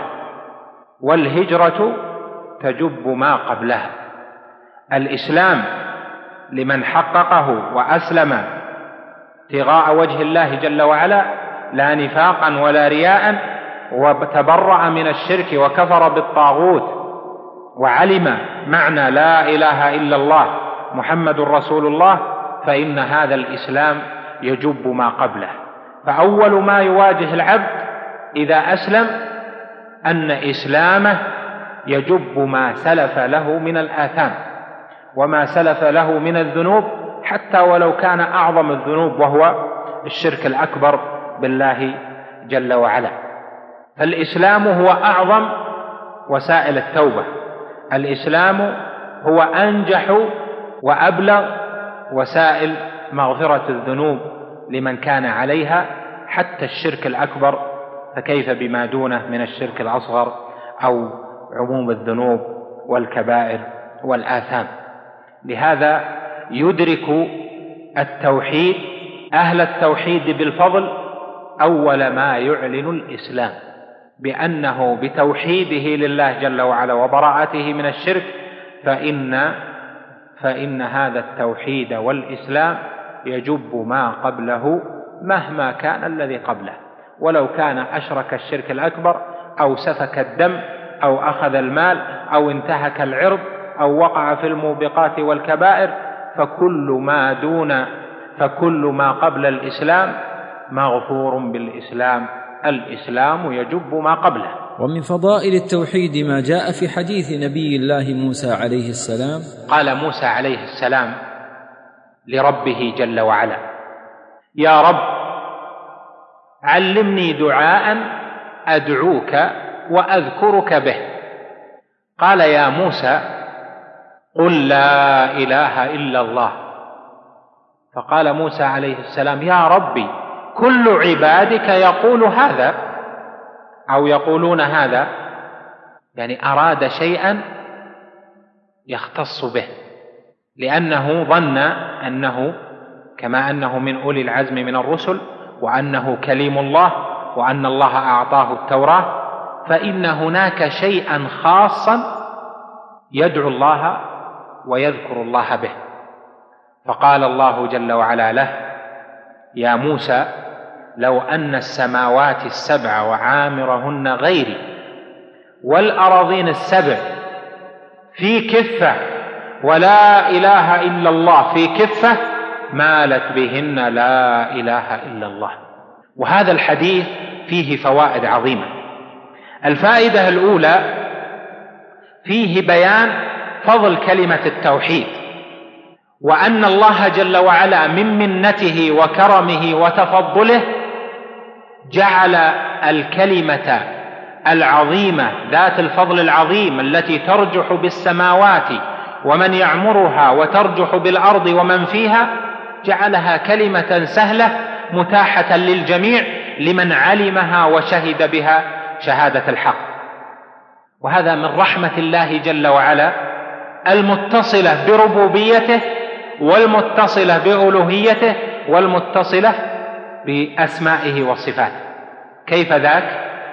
والهجرة تجب ما قبلها. الإسلام لمن حققه وأسلم ابتغاء وجه الله جل وعلا لا نفاقا ولا رياء، وتبرأ من الشرك وكفر بالطاغوت وعلم معنى لا إله إلا الله محمد رسول الله، فإن هذا الإسلام يجب ما قبله. فأول ما يواجه العبد إذا أسلم أن إسلامه يجب ما سلف له من الآثام وما سلف له من الذنوب، حتى ولو كان أعظم الذنوب وهو الشرك الأكبر بالله جل وعلا. فالإسلام هو أعظم وسائل التوبة، الإسلام هو أنجح وأبلغ وسائل مغفرة الذنوب لمن كان عليها، حتى الشرك الأكبر، فكيف بما دونه من الشرك الأصغر أو عموم الذنوب والكبائر والآثام. لهذا يدرك التوحيد أهل التوحيد بالفضل أول ما يعلن الإسلام، بأنه بتوحيده لله جل وعلا وبراءته من الشرك فإن هذا التوحيد والإسلام يجب ما قبله مهما كان الذي قبله، ولو كان أشرك الشرك الأكبر أو سفك الدم أو أخذ المال أو انتهك العرض أو وقع في الموبقات والكبائر، فكل ما قبل الإسلام مغفور بالإسلام. الإسلام يجب ما قبله.
ومن فضائل التوحيد ما جاء في حديث نبي الله موسى عليه السلام:
قال موسى عليه السلام لربه جل وعلا: يا رب علمني دعاء أدعوك وأذكرك به. قال يا موسى قل لا إله إلا الله. فقال موسى عليه السلام: يا ربي كل عبادك يقول هذا أو يقولون هذا، يعني أراد شيئا يختص به، لأنه ظن أنه كما أنه من أولي العزم من الرسل وأنه كليم الله وأن الله أعطاه التوراة، فإن هناك شيئا خاصا يدعو الله ويذكر الله به. فقال الله جل وعلا له: يا موسى لو أن السماوات السبع وعامرهن غيري والأراضين السبع في كفة ولا إله إلا الله في كفة مالت بهن لا إله إلا الله. وهذا الحديث فيه فوائد عظيمة. الفائدة الأولى فيه بيان فضل كلمة التوحيد، وأن الله جل وعلا من منته وكرمه وتفضله جعل الكلمة العظيمة ذات الفضل العظيم التي ترجح بالسماوات ومن يعمرها وترجح بالأرض ومن فيها، جعلها كلمة سهلة متاحة للجميع لمن علمها وشهد بها شهادة الحق. وهذا من رحمة الله جل وعلا المتصلة بربوبيته والمتصلة بألوهيته والمتصلة بأسمائه وصفاته. كيف ذاك؟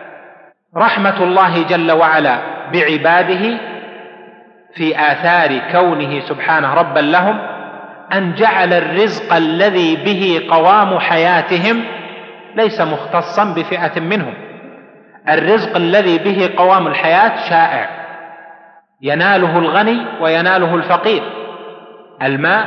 رحمة الله جل وعلا بعباده في آثار كونه سبحانه ربا لهم أن جعل الرزق الذي به قوام حياتهم ليس مختصا بفئة منهم. الرزق الذي به قوام الحياة شائع، يناله الغني ويناله الفقير. الماء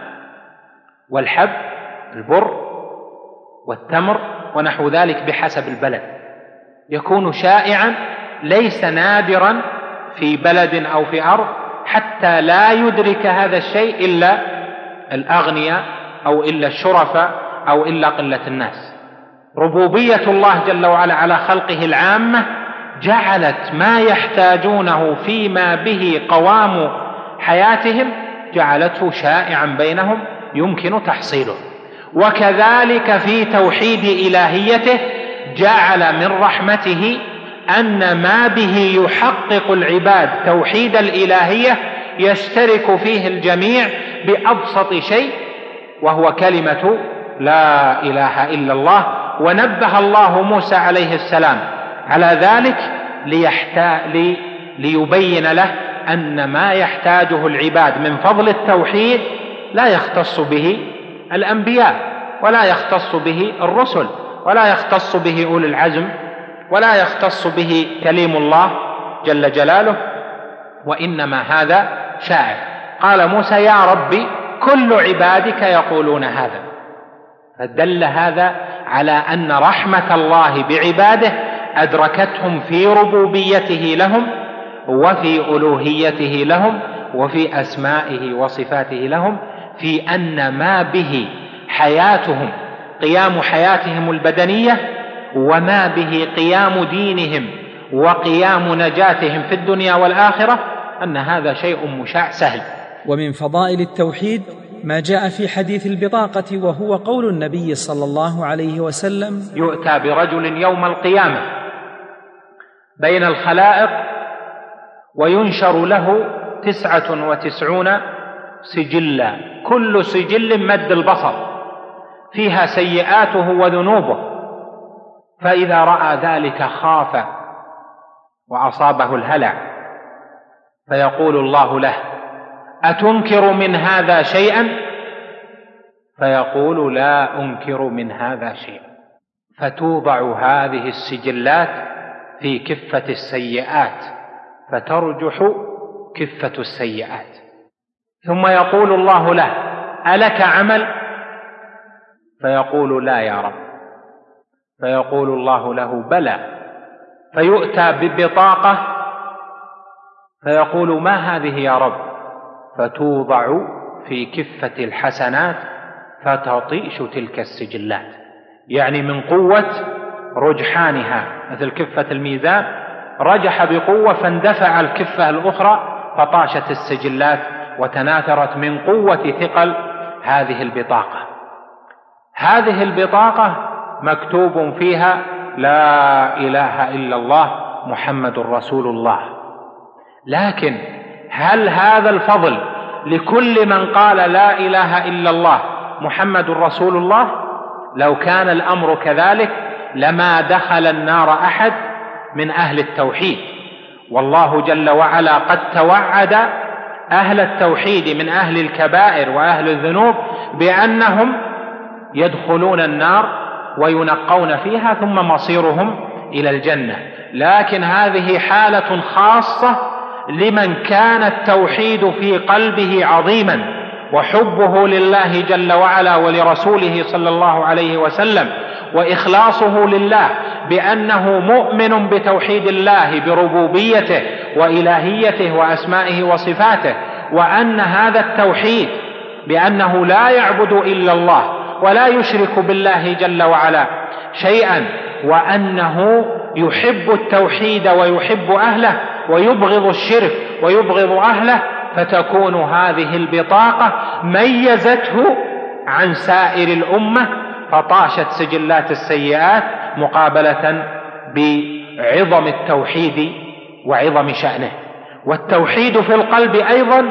والحب، البر والتمر ونحو ذلك بحسب البلد، يكون شائعا ليس نادرا في بلد أو في أرض، حتى لا يدرك هذا الشيء إلا الأغنياء أو إلا الشرفاء أو إلا قلة الناس. ربوبية الله جل وعلا على خلقه العامة جعلت ما يحتاجونه فيما به قوام حياتهم جعلته شائعا بينهم يمكن تحصيله. وكذلك في توحيد إلهيته جعل من رحمته أن ما به يحقق العباد توحيد الإلهية يشترك فيه الجميع بأبسط شيء، وهو كلمة لا إله إلا الله. ونبه الله موسى عليه السلام على ذلك ليبين له أن ما يحتاجه العباد من فضل التوحيد لا يختص به الأنبياء، ولا يختص به الرسل، ولا يختص به أولي العزم، ولا يختص به كليم الله جل جلاله، وإنما هذا شائع. قال موسى: يا ربي كل عبادك يقولون هذا. فدل هذا على أن رحمة الله بعباده أدركتهم في ربوبيته لهم، وفي ألوهيته لهم، وفي أسمائه وصفاته لهم، في أن ما به حياتهم قيام حياتهم البدنية، وما به قيام دينهم وقيام نجاتهم في الدنيا والآخرة، أن هذا شيء مشاع سهل.
ومن فضائل التوحيد ما جاء في حديث البطاقة، وهو قول النبي صلى الله عليه وسلم:
يؤتى برجل يوم القيامة بين الخلائق وينشر له 99 سجلا، كل سجل مد البصر، فيها سيئاته وذنوبه، فإذا رأى ذلك خاف وأصابه الهلع، فيقول الله له: أتنكر من هذا شيئا؟ فيقول: لا أنكر من هذا شيئا. فتوضع هذه السجلات في كفة السيئات، فترجح كفة السيئات، ثم يقول الله له: ألك عمل؟ فيقول: لا يا رب. فيقول الله له: بلى. فيؤتى ببطاقة فيقول: ما هذه يا رب؟ فتوضع في كفة الحسنات فتطيش تلك السجلات، يعني من قوة رجحانها، مثل كفة الميزان رجح بقوة فاندفع الكفة الأخرى فطاشت السجلات وتناثرت من قوة ثقل هذه البطاقة. هذه البطاقة مكتوب فيها: لا إله إلا الله محمد رسول الله. لكن هل هذا الفضل لكل من قال لا إله إلا الله محمد رسول الله؟ لو كان الأمر كذلك لما دخل النار أحد من أهل التوحيد، والله جل وعلا قد توعد أهل التوحيد من أهل الكبائر وأهل الذنوب بأنهم يدخلون النار وينقون فيها ثم مصيرهم إلى الجنة. لكن هذه حالة خاصة لمن كان التوحيد في قلبه عظيما، وحبه لله جل وعلا ولرسوله صلى الله عليه وسلم، وإخلاصه لله بأنه مؤمن بتوحيد الله بربوبيته وإلهيته وأسمائه وصفاته، وأن هذا التوحيد بأنه لا يعبد إلا الله ولا يشرك بالله جل وعلا شيئا، وأنه يحب التوحيد ويحب أهله ويبغض الشرك ويبغض أهله، فتكون هذه البطاقة ميزته عن سائر الأمة، فطاشت سجلات السيئات مقابلة بعظم التوحيد وعظم شأنه. والتوحيد في القلب أيضا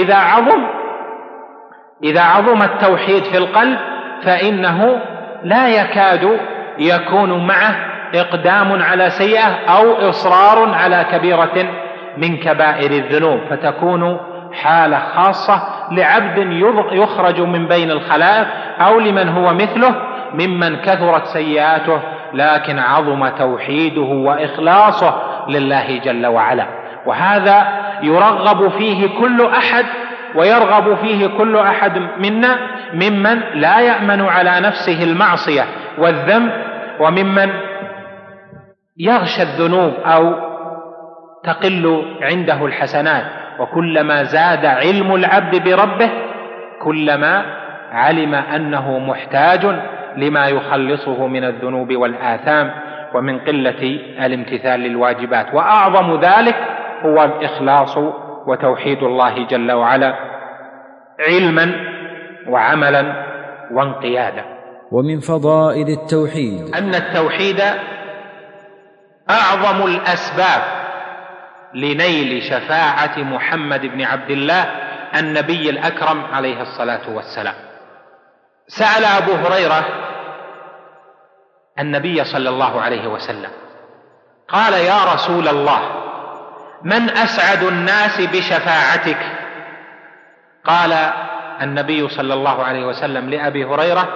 إذا عظم التوحيد في القلب فإنه لا يكاد يكون معه إقدام على سيئة أو إصرار على كبيرة من كبائر الذنوب، فتكون حالة خاصة لعبد يخرج من بين الخلائق، أو لمن هو مثله ممن كثرت سيئاته لكن عظم توحيده وإخلاصه لله جل وعلا. وهذا يرغب فيه كل أحد ويرغب فيه كل أحد منا، ممن لا يأمن على نفسه المعصية والذنب، وممن يغشى الذنوب أو تقل عنده الحسنات. وكلما زاد علم العبد بربه كلما علم أنه محتاج لما يخلصه من الذنوب والآثام ومن قلة الامتثال للواجبات. وأعظم ذلك هو الإخلاص وتوحيد الله جل وعلا علما وعملا وانقيادا.
ومن فضائل التوحيد
أن التوحيد أعظم الأسباب لنيل شفاعة محمد بن عبد الله النبي الأكرم عليه الصلاة والسلام. سأل أبو هريرة النبي صلى الله عليه وسلم قال: يا رسول الله، من أسعد الناس بشفاعتك؟ قال: النبي صلى الله عليه وسلم لأبي هريرة: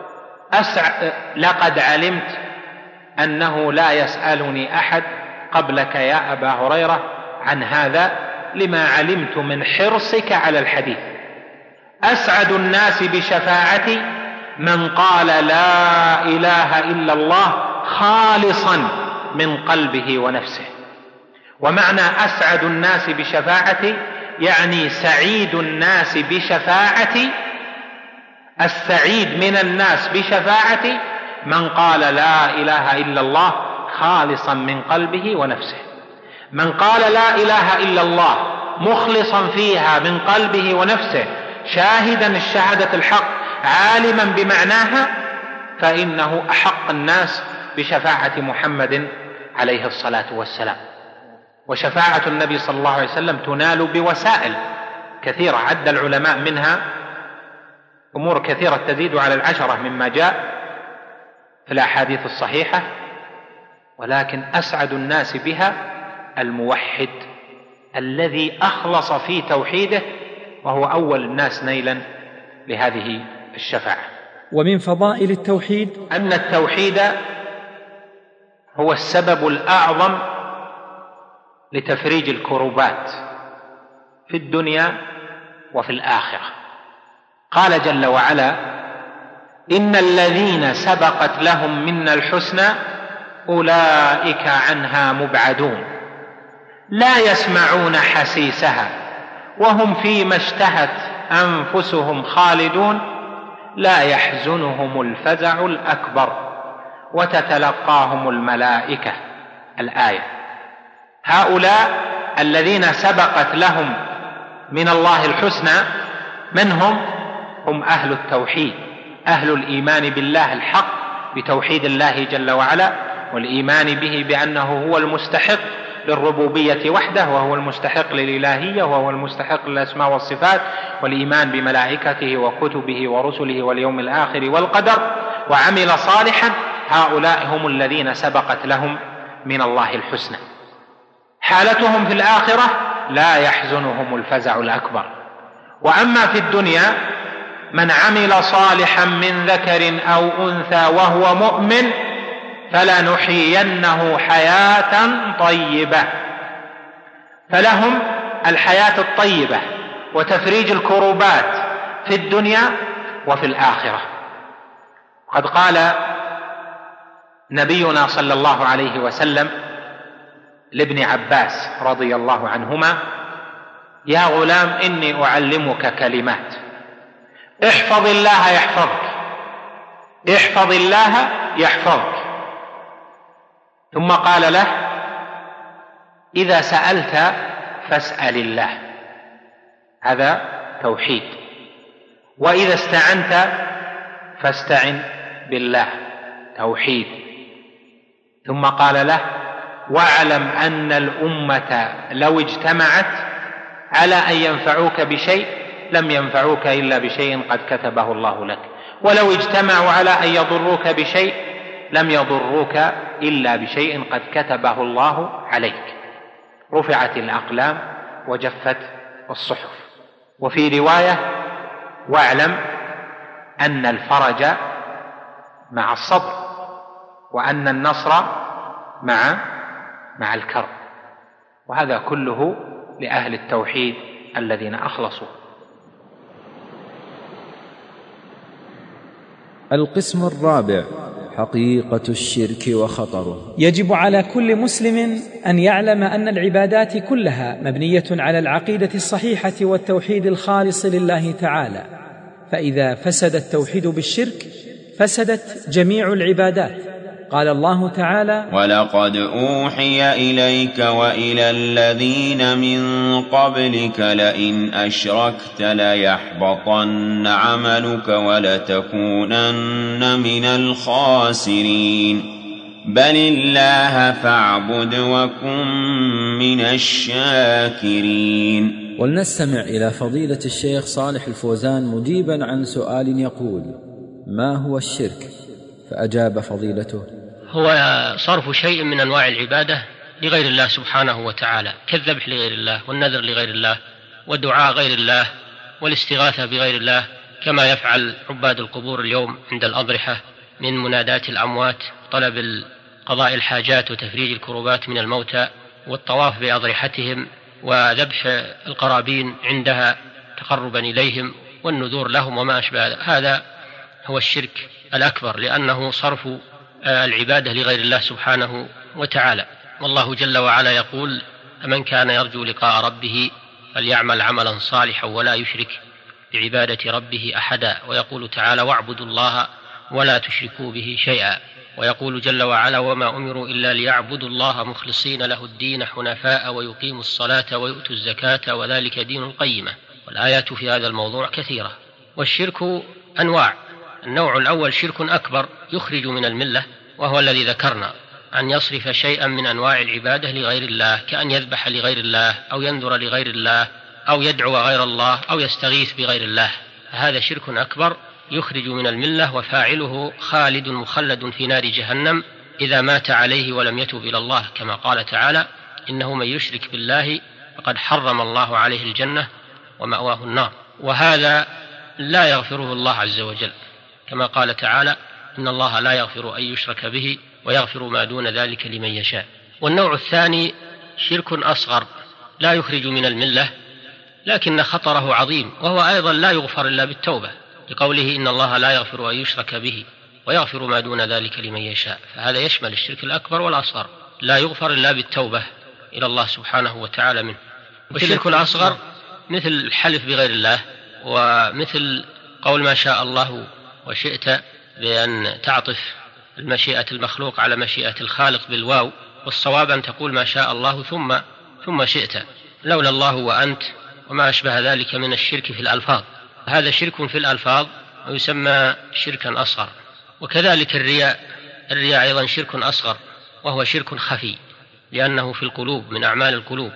لقد علمت أنه لا يسألني أحد قبلك يا أبا هريرة عن هذا، لما علمت من حرصك على الحديث. أسعد الناس بشفاعتي من قال لا إله إلا الله خالصا من قلبه ونفسه. ومعنى أسعد الناس بشفاعتي يعني سعيد الناس بشفاعتي، السعيد من الناس بشفاعتي من قال لا إله إلا الله خالصا من قلبه ونفسه. من قال لا إله إلا الله مخلصا فيها من قلبه ونفسه، شاهدا الشهادة الحق، عالما بمعناها، فإنه أحق الناس بشفاعة محمد عليه الصلاة والسلام. وشفاعة النبي صلى الله عليه وسلم تنال بوسائل كثيرة عد العلماء منها أمور كثيرة تزيد على 10 مما جاء في الأحاديث الصحيحة، ولكن أسعد الناس بها الموحد الذي أخلص في توحيده، وهو أول الناس نيلا لهذه الشفاعة.
ومن فضائل التوحيد
أن التوحيد هو السبب الأعظم لتفريج الكروبات في الدنيا وفي الآخرة. قال جل وعلا: إن الذين سبقت لهم منا الحسنى أولئك عنها مبعدون لا يسمعون حسيسها وهم فيما اشتهت أنفسهم خالدون لا يحزنهم الفزع الأكبر وتتلقاهم الملائكة. الآية. هؤلاء الذين سبقت لهم من الله الحسنى من هم؟ هم أهل التوحيد، أهل الإيمان بالله الحق، بتوحيد الله جل وعلا، والإيمان به بأنه هو المستحق للربوبية وحده، وهو المستحق للإلهية، وهو المستحق للأسماء والصفات، والإيمان بملائكته وكتبه ورسله واليوم الآخر والقدر، وعمل صالحا. هؤلاء هم الذين سبقت لهم من الله الحسنى. حالتهم في الآخرة لا يحزنهم الفزع الأكبر. وأما في الدنيا من عمل صالحا من ذكر أو أنثى وهو مؤمن فلنحيينه حياة طيبة، فلهم الحياة الطيبة وتفريج الكروبات في الدنيا وفي الآخرة. قد قال نبينا صلى الله عليه وسلم لابن عباس رضي الله عنهما: يا غلام إني أعلمك كلمات، احفظ الله يحفظك، احفظ الله يحفظك. ثم قال له: إذا سألت فاسأل الله، هذا توحيد. وإذا استعنت فاستعن بالله، توحيد. ثم قال له: واعلم أن الأمة لو اجتمعت على أن ينفعوك بشيء لم ينفعوك إلا بشيء قد كتبه الله لك، ولو اجتمعوا على أن يضروك بشيء لم يضروك إلا بشيء قد كتبه الله عليك. رفعت الأقلام وجفت الصحف. وفي رواية: واعلم أن الفرج مع الصبر، وأن النصر مع الكرب. وهذا كله لأهل التوحيد الذين أخلصوا.
القسم الرابع: حقيقة الشرك وخطره.
يجب على كل مسلم أن يعلم أن العبادات كلها مبنية على العقيدة الصحيحة والتوحيد الخالص لله تعالى، فإذا فسد التوحيد بالشرك فسدت جميع العبادات. قال الله تعالى:
ولقد أوحي إليك وإلى الذين من قبلك لئن أشركت ليحبطن عملك ولتكونن من الخاسرين بل الله فاعبد وكن من الشاكرين.
ولنستمع إلى فضيلة الشيخ صالح الفوزان مجيبا عن سؤال يقول: ما هو الشرك؟ فأجاب فضيلته:
هو صرف شيء من أنواع العبادة لغير الله سبحانه وتعالى، كالذبح لغير الله، والنذر لغير الله، والدعاء غير الله، والاستغاثة بغير الله كما يفعل عباد القبور اليوم عند الأضرحة من منادات الأموات، طلب قضاء الحاجات وتفريج الكروبات من الموتى، والطواف بأضرحتهم وذبح القرابين عندها تقربا إليهم والنذور لهم وما أشبه. هذا هو الشرك الأكبر، لأنه صرف العبادة لغير الله سبحانه وتعالى. والله جل وعلا يقول: من كان يرجو لقاء ربه فليعمل عملا صالحا ولا يشرك بعبادة ربه أحدا. ويقول تعالى: واعبدوا الله ولا تشركوا به شيئا. ويقول جل وعلا: وما أمروا إلا ليعبدوا الله مخلصين له الدين حنفاء ويقيموا الصلاة ويؤتوا الزكاة وذلك دين القيمة. والآيات في هذا الموضوع كثيرة. والشرك أنواع. النوع الأول شرك أكبر يخرج من الملة، وهو الذي ذكرنا، أن يصرف شيئا من أنواع العبادة لغير الله، كأن يذبح لغير الله أو ينذر لغير الله أو يدعو غير الله أو يستغيث بغير الله. هذا شرك أكبر يخرج من الملة، وفاعله خالد مخلد في نار جهنم إذا مات عليه ولم يتب إلى الله، كما قال تعالى: إنه من يشرك بالله فقد حرم الله عليه الجنة ومأواه النار. وهذا لا يغفره الله عز وجل، كما قال تعالى: إن الله لا يغفر أن يشرك به ويغفر ما دون ذلك لمن يشاء. والنوع الثاني شرك أصغر لا يخرج من الملة، لكن خطره عظيم، وهو أيضا لا يغفر إلا بالتوبة، لقوله: إن الله لا يغفر أن يشرك به ويغفر ما دون ذلك لمن يشاء. فهذا يشمل الشرك الأكبر والأصغر، لا يغفر إلا بالتوبة إلى الله سبحانه وتعالى منه. والشرك الأصغر مثل الحلف بغير الله، ومثل قول ما شاء الله وشئت، بأن تعطف المشيئة المخلوق على مشيئة الخالق بالواو، والصواب أن تقول ما شاء الله ثم شئت، لولا الله وأنت، وما أشبه ذلك من الشرك في الألفاظ. هذا شرك في الألفاظ ويسمى شركا أصغر. وكذلك الرياء أيضا شرك أصغر، وهو شرك خفي، لأنه في القلوب من أعمال القلوب،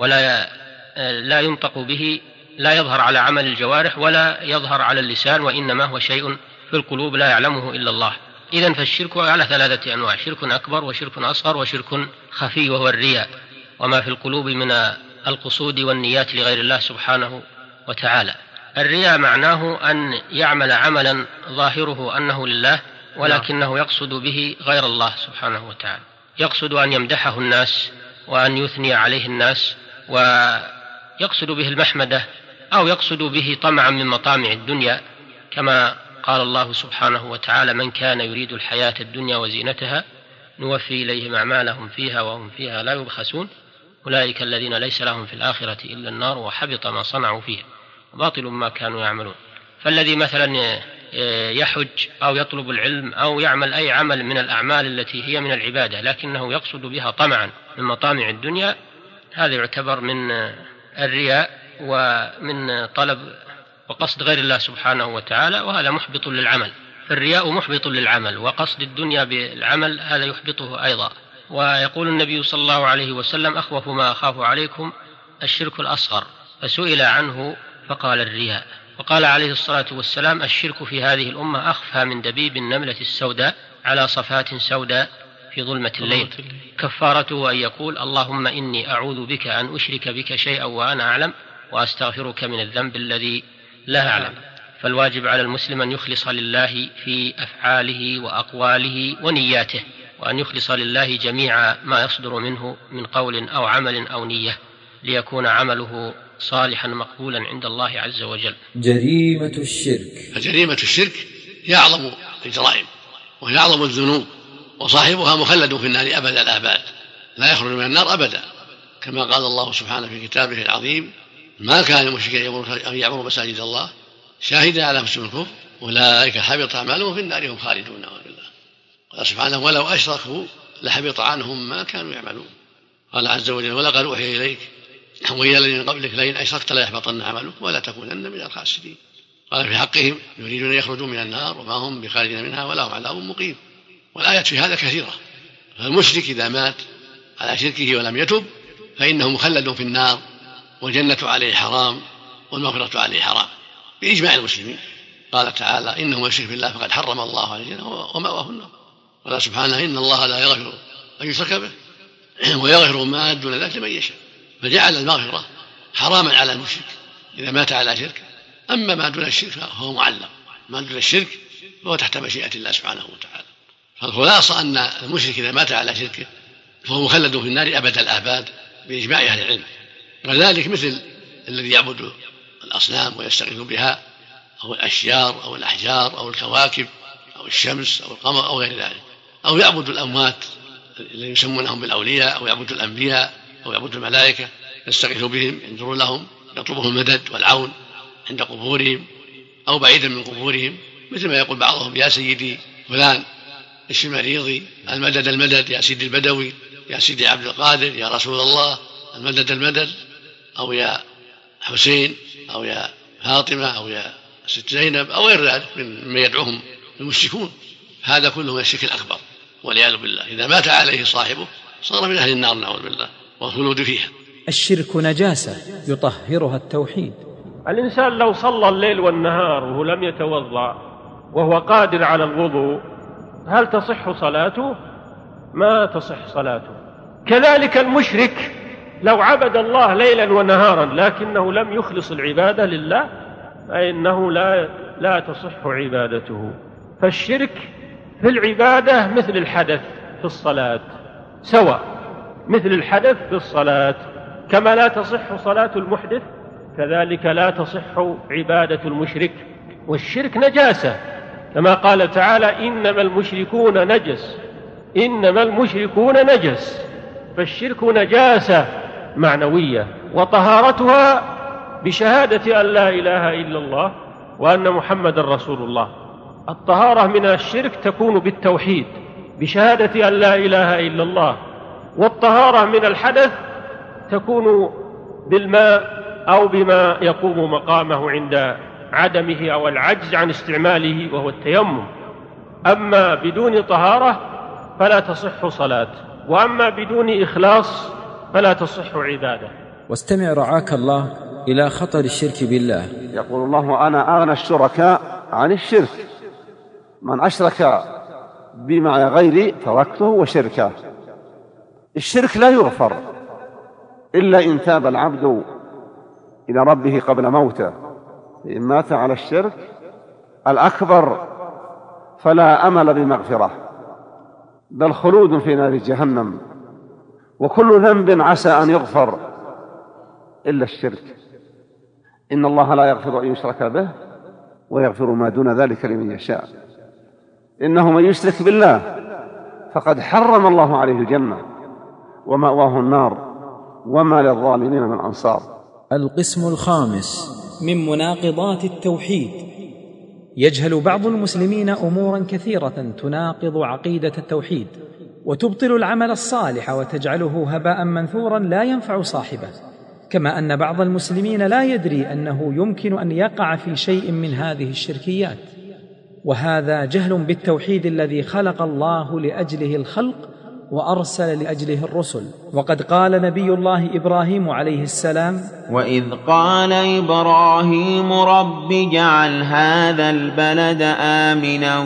ولا ينطق به، لا يظهر على عمل الجوارح ولا يظهر على اللسان، وإنما هو شيء في القلوب لا يعلمه إلا الله. إذن فالشرك على 3 أنواع: شرك أكبر وشرك أصغر وشرك خفي، وهو الرياء وما في القلوب من القصود والنيات لغير الله سبحانه وتعالى. الرياء معناه أن يعمل عملا ظاهره أنه لله، ولكنه يقصد به غير الله سبحانه وتعالى، يقصد أن يمدحه الناس وأن يثني عليه الناس، ويقصد به المحمدة، أو يقصد به طمعا من مطامع الدنيا، كما قال الله سبحانه وتعالى: من كان يريد الحياة الدنيا وزينتها نوفي إليهم أعمالهم فيها وهم فيها لا يبخسون أولئك الذين ليس لهم في الآخرة إلا النار وحبط ما صنعوا فيها وباطل ما كانوا يعملون. فالذي مثلا يحج أو يطلب العلم أو يعمل أي عمل من الأعمال التي هي من العبادة لكنه يقصد بها طمعا من مطامع الدنيا، هذا يعتبر من الرياء ومن طلب وقصد غير الله سبحانه وتعالى، وهذا محبط للعمل. الرياء محبط للعمل، وقصد الدنيا بالعمل هذا يحبطه أيضا. ويقول النبي صلى الله عليه وسلم: أخوف ما أخاف عليكم الشرك الأصغر، فسئل عنه فقال الرياء. وقال عليه الصلاة والسلام: الشرك في هذه الأمة أخفى من دبيب النملة السوداء على صفات سوداء في ظلمة الليل، كفارته أن يقول: اللهم إني أعوذ بك أن أشرك بك شيئا وأنا أعلم، وأستغفرك من الذنب الذي لا أعلم. فالواجب على المسلم أن يخلص لله في أفعاله وأقواله ونياته، وأن يخلص لله جميع ما يصدر منه من قول أو عمل أو نية، ليكون عمله صالحا مقبولا عند الله عز وجل.
جريمة الشرك.
فجريمة الشرك هي أعظم الجرائم وهي أعظم الذنوب، وصاحبها مخلد في النار أبد الآباد، لا يخرج من النار أبدا، كما قال الله سبحانه في كتابه العظيم: ما كان المشركين أن يعمروا مساجد الله شاهدا على أنفسهم الكفر أولئك حبط أعمالهم في النار هم خالدون. قال سبحانه: ولو أشركوا لحبط عنهم ما كانوا يعملون. قال عز وجل: ولقد أوحي إليك وإلى الذين قبلك لئن أشركت ليحبطن عملك ولا تكونن من الخاسرين. قال في حقهم: يريدون أن يخرجوا من النار وما هم بخارجين منها ولهم عذاب مقيم. والآيات في هذا كثيرة. فالمشرك إذا مات على شركه ولم يتب فإنه مخلد في النار، والجنة عليه حرام والمغفرة عليه حرام بإجماع المسلمين. قال تعالى: إنه من يشرك بالله فقد حرم الله عليه الجنة ومأواه النار. قال سبحانه: إن الله لا يغفر أن يشرك به ويغفر ما دون ذلك لمن يشاء. فجعل المغفرة حراما على المشرك إذا مات على شرك، أما ما دون الشرك فهو معلق، ما دون الشرك فهو تحت مشيئة الله سبحانه وتعالى. فالخلاصة أن المشرك إذا مات على شركه فهو مخلد في النار أبد الآباد بإجماع أهل العلم. وذلك مثل الذي يعبد الأصنام ويستغيث بها أو الأشجار أو الأحجار أو الكواكب أو الشمس أو القمر أو غير ذلك، أو يعبد الأموات الذين يسمونهم بالأولياء، أو يعبد الأنبياء أو يعبد الملائكة يستغيث بهم، ينظر لهم، يطلبهم المدد والعون عند قبورهم أو بعيدا من قبورهم، مثل ما يقول بعضهم يا سيدي فلان الشمريضي المدد المدد، يا سيدي البدوي، يا سيدي عبد القادر، يا رسول الله المدد المدد، أو يا حسين أو يا فاطمة أو يا ست زينب أو غير ذلك مما يدعوهم المشركون. هذا كله من الشرك الأكبر والعياذ بالله. إذا مات عليه صاحبه صار من أهل النار نعوذ بالله والخلود فيها.
الشرك نجاسة يطهرها التوحيد.
الإنسان لو صلى الليل والنهار وهو لم يتوضأ وهو قادر على الوضوء هل تصح صلاته؟ ما تصح صلاته. كذلك المشرك لو عبد الله ليلا ونهارا لكنه لم يخلص العبادة لله فإنه لا تصح عبادته. فالشرك في العبادة مثل الحدث في الصلاة سواء، مثل الحدث في الصلاة، كما لا تصح صلاة المحدث كذلك لا تصح عبادة المشرك. والشرك نجاسة كما قال تعالى إنما المشركون نجس، إنما المشركون نجس. فالشرك نجاسة معنوية، وطهارتها بشهادة أن لا إله إلا الله وأن محمد رسول الله. الطهارة من الشرك تكون بالتوحيد بشهادة أن لا إله إلا الله، والطهارة من الحدث تكون بالماء أو بما يقوم مقامه عند عدمه أو العجز عن استعماله وهو التيمم. أما بدون طهارة فلا تصح صلاة، وأما بدون إخلاص فلا تصح عبادة.
واستمع رعاك الله إلى خطر الشرك بالله.
يقول الله أنا أغنى الشركاء عن الشرك، من أشرك بي مع غيري تركته وشركه. الشرك لا يغفر إلا إن تاب العبد إلى ربه قبل موته، إن مات على الشرك الأكبر فلا أمل بمغفرة بل خلود في نار جهنم. وكل ذنب عسى أن يغفر إلا الشرك، إن الله لا يغفر أن يشرك به ويغفر ما دون ذلك لمن يشاء. إنه من يشرك بالله فقد حرم الله عليه الجنة ومأواه النار وما للظالمين من أنصار.
القسم الخامس
من مناقضات التوحيد. يجهل بعض المسلمين أمورا كثيرة تناقض عقيدة التوحيد وتبطل العمل الصالح وتجعله هباء منثورا لا ينفع صاحبه، كما أن بعض المسلمين لا يدري أنه يمكن أن يقع في شيء من هذه الشركيات، وهذا جهل بالتوحيد الذي خلق الله لأجله الخلق وأرسل لأجله الرسل. وقد قال نبي الله إبراهيم عليه السلام:
وإذ قال إبراهيم رب اجعل هذا البلد آمنا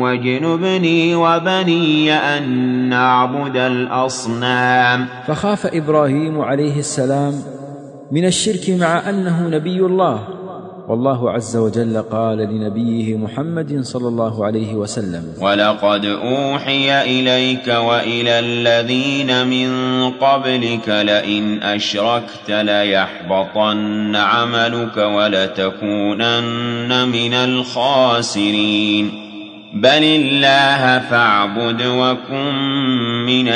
واجنبني وبني أن نعبد الأصنام.
فخاف إبراهيم عليه السلام من الشرك مع أنه نبي الله، والله عز وجل قال لنبيه محمد صلى الله عليه وسلم:
ولقد أوحي إليك وإلى الذين من قبلك لئن أشركت ليحبطن عملك ولتكونن من الخاسرين بل الله فاعبد وكن من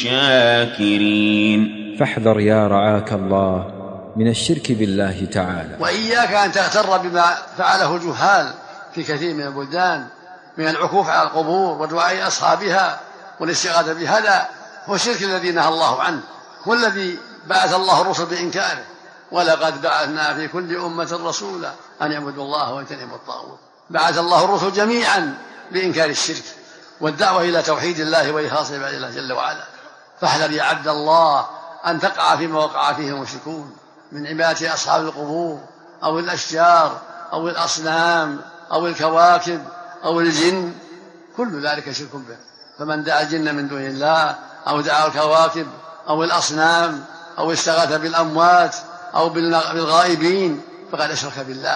الشاكرين.
فاحذر يا رعاك الله من الشرك بالله تعالى.
وإياك أن تغتر بما فعله الجهال في كثير من البلدان من العكوف على القبور ودعاء أصحابها والاستغاثة بهذا هو الشرك الذي نهى الله عنه، هو الذي بعث الله الرسل بإنكاره. ولقد بعثنا في كل أمة رسولا أن يعبدوا الله ويجتنبوا الطاغوت. بعث الله الرسل جميعا بإنكار الشرك والدعوة إلى توحيد الله وإخلاص عباد الله جل وعلا. فاحذر يا عبد الله أن تقع فيما وقع فيه المشركون من عبادة أصحاب القبور أو الأشجار أو الأصنام أو الكواكب أو الجن، كل ذلك شرك به. فمن دعا الجن من دون الله أو دعا الكواكب أو الأصنام أو استغاث بالأموات أو بالغائبين فقد أشرك بالله.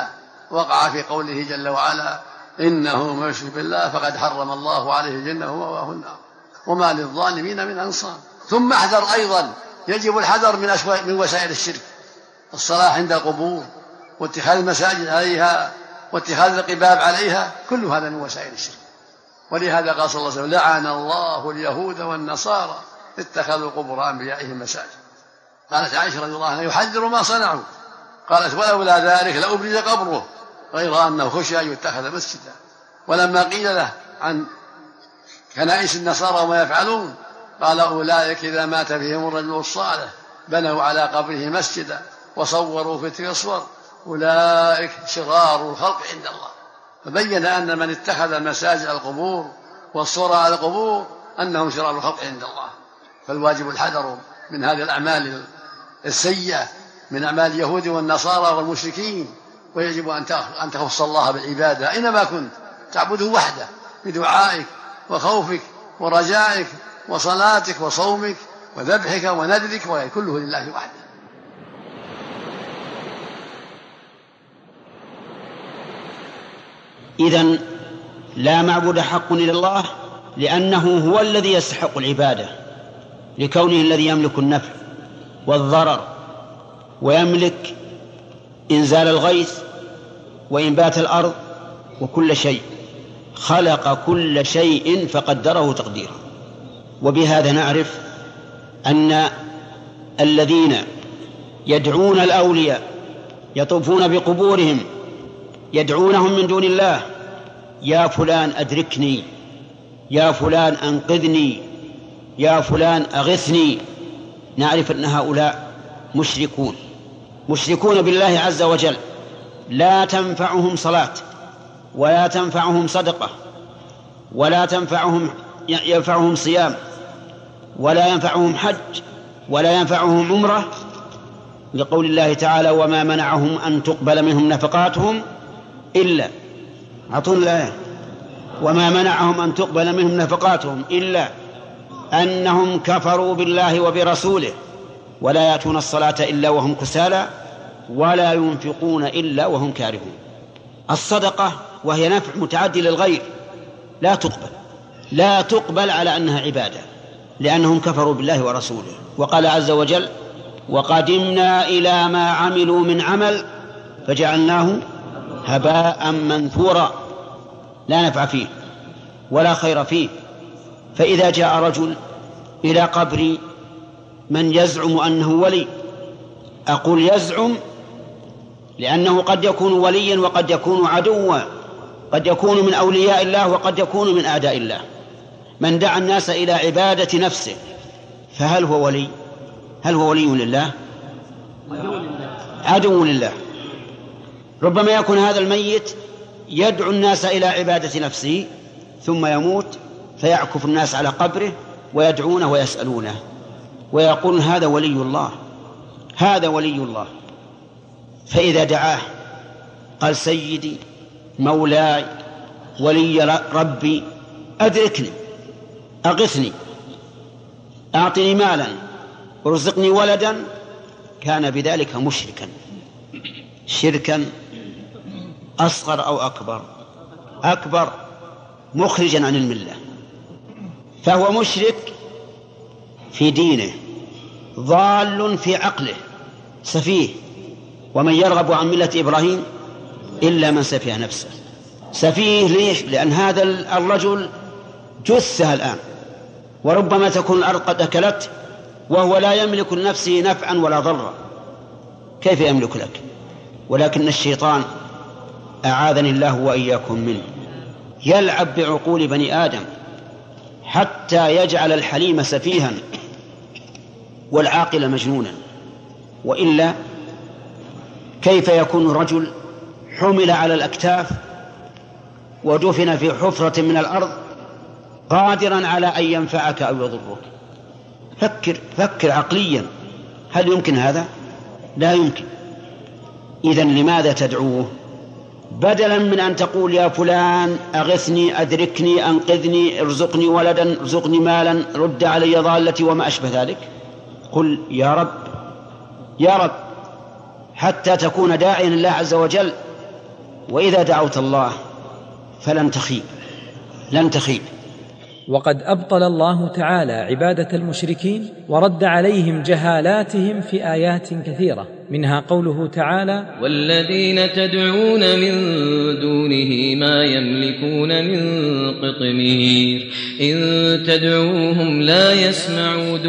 وقع في قوله جل وعلا إنه من يشرك بالله فقد حرم الله عليه الجنة ومأواه النار وما للظالمين من أنصار. ثم احذر أيضا، يجب الحذر من وسائل الشرك، الصلاة عند القبور واتخاذ المساجد عليها واتخاذ القباب عليها، كل هذا من وسائل الشرك. ولهذا قال صلى الله عليه وسلم لعن الله اليهود والنصارى اتخذوا قبور أنبيائهم مساجد. قالت عائشة رضي الله عنها يحذر ما صنعوا، قالت ولولا ذلك لأبرز قبره غير أنه خشي أن يتخذ مسجدا. ولما قيل له عن كنائس النصارى وما يفعلون قال أولئك إذا مات فيهم الرجل الصالح بنوا على قبره مسجدا وصوروا في تلك الصور أولئك شرار الخلق عند الله. فبين أن من اتخذ مساجد القبور والصور على القبور أنهم شرار الخلق عند الله. فالواجب الحذر من هذه الأعمال السيئة من أعمال اليهود والنصارى والمشركين، ويجب أن تخص الله بالعبادة أينما كنت، تعبده وحده بدعائك وخوفك ورجائك وصلاتك وصومك وذبحك ونذرك، وكله لله وحده.
إذن لا معبود حق إلا الله، لأنه هو الذي يستحق العبادة، لكونه الذي يملك النفع والضرر ويملك إنزال الغيث وإنبات الأرض وكل شيء، خلق كل شيء فقدره تقديرا. وبهذا نعرف أن الذين يدعون الأولياء يطوفون بقبورهم يدعونهم من دون الله يا فلان أدركني، يا فلان أنقذني، يا فلان أغثني، نعرف أن هؤلاء مشركون بالله عز وجل، لا تنفعهم صلاة ولا تنفعهم صدقة ولا ينفعهم صيام ولا ينفعهم حج ولا ينفعهم عمرة، لقول الله تعالى وما منعهم أن تقبل منهم نفقاتهم إلا وما منعهم أن تقبل منهم نفقاتهم إلا أنهم كفروا بالله وبرسوله ولا يأتون الصلاة إلا وهم كسالى ولا ينفقون إلا وهم كارهون. الصدقة وهي نفع متعدي للغير لا تقبل على أنها عبادة، لأنهم كفروا بالله ورسوله. وقال عز وجل وقدمنا إلى ما عملوا من عمل فجعلناه هباء منثورا، لا نفع فيه ولا خير فيه. فإذا جاء رجل إلى قبر من يزعم أنه ولي، أقول يزعم لأنه قد يكون وليا وقد يكون عدوا، قد يكون من أولياء الله وقد يكون من أعداء الله. من دعا الناس إلى عبادة نفسه فهل هو ولي؟ هل هو ولي لله؟ عدو لله. ربما يكون هذا الميت يدعو الناس إلى عبادة نفسه ثم يموت فيعكف الناس على قبره ويدعونه ويسألونه ويقول هذا ولي الله، هذا ولي الله. فإذا دعاه قال سيدي مولاي ولي ربي أدركني أغثني أعطني مالا ارزقني ولدا، كان بذلك مشركا، شركا أصغر أو أكبر مخرجا عن الملة. فهو مشرك في دينه، ضال في عقله، سفيه. ومن يرغب عن ملة إبراهيم إلا من سفيه نفسه. سفيه ليش؟ لأن هذا الرجل جثة الآن، وربما تكون الأرض قد أكلته وهو لا يملك لنفسه نفعا ولا ضرا، كيف يملك لك؟ ولكن الشيطان أعاذني الله وإياكم منه يلعب بعقول بني آدم حتى يجعل الحليم سفيها والعاقل مجنونا. وإلا كيف يكون رجل حمل على الأكتاف ودفن في حفرة من الأرض قادرا على أن ينفعك أو يضرك؟ فكر عقليا، هل يمكن هذا؟ لا يمكن. إذن لماذا تدعوه بدلا من أن تقول يا فلان أغثني أدركني أنقذني ارزقني ولدا ارزقني مالا رد علي ضالتي وما أشبه ذلك؟ قل يا رب يا رب، حتى تكون داعيا لله عز وجل وإذا دعوت الله فلن تخيب، لن تخيب.
وقد أبطل الله تعالى عبادة المشركين ورد عليهم جهالاتهم في آيات كثيرة، منها قوله تعالى:
والذين تدعون من دونه ما يملكون من قطمير إن تدعوهم لا يسمعوا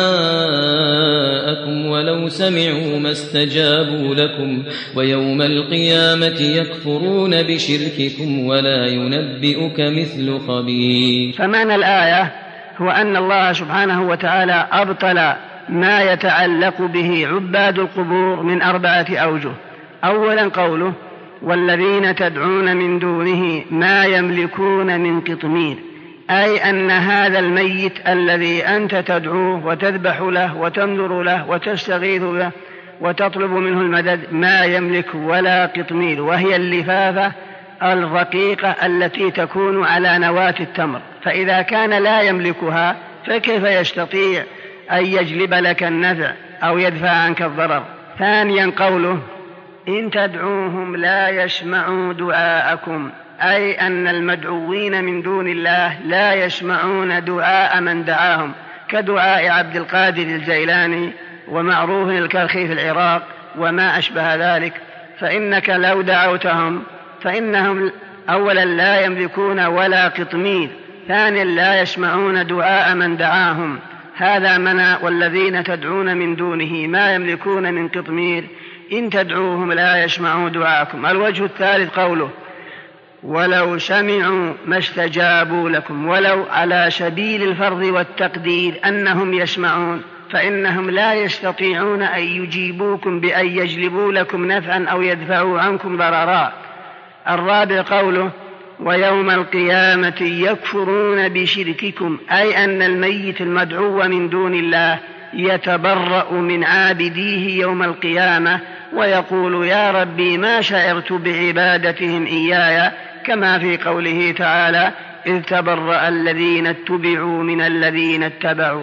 دعاءكم ولو سمعوا ما استجابوا لكم ويوم القيامة يكفرون بشرككم ولا ينبئك مثل خبير.
فمعنى الآية هو أن الله سبحانه وتعالى أبطل ما يتعلق به عباد القبور من 4 أوجه. أولا قوله: والذين تدعون من دونه ما يملكون من قطمير، أي أن هذا الميت الذي أنت تدعوه وتذبح له وتنذر له وتستغيث به وتطلب منه المدد ما يملك ولا قطمير، وهي اللفافة الرقيقة التي تكون على نواة التمر، فإذا كان لا يملكها فكيف يستطيع أن يجلب لك النفع أو يدفع عنك الضرر؟ ثانيا قوله: إن تدعوهم لا يسمعوا دعاءكم، أي أن المدعوين من دون الله لا يسمعون دعاء من دعاهم، كدعاء عبد القادر الجيلاني ومعروف الكرخي في العراق وما أشبه ذلك، فإنك لو دعوتهم فإنهم أولا لا يملكون ولا قطمير، ثانيا لا يسمعون دعاء من دعاهم. هذا منع والذين تدعون من دونه ما يملكون من قطمير إن تدعوهم لا يسمعوا دعاءكم. الوجه الثالث قوله: ولو سمعوا ما استجابوا لكم، ولو على سبيل الفرض والتقدير أنهم يسمعون، فإنهم لا يستطيعون أن يجيبوكم بأن يجلبوا لكم نفعا أو يدفعوا عنكم ضررا. الرابع قوله: ويوم القيامة يكفرون بشرككم، أي أن الميت المدعو من دون الله يتبرأ من عابديه يوم القيامة ويقول: يا ربي ما شعرت بعبادتهم إياي، كما في قوله تعالى: إذ تبرأ الذين اتبعوا من الذين اتبعوا.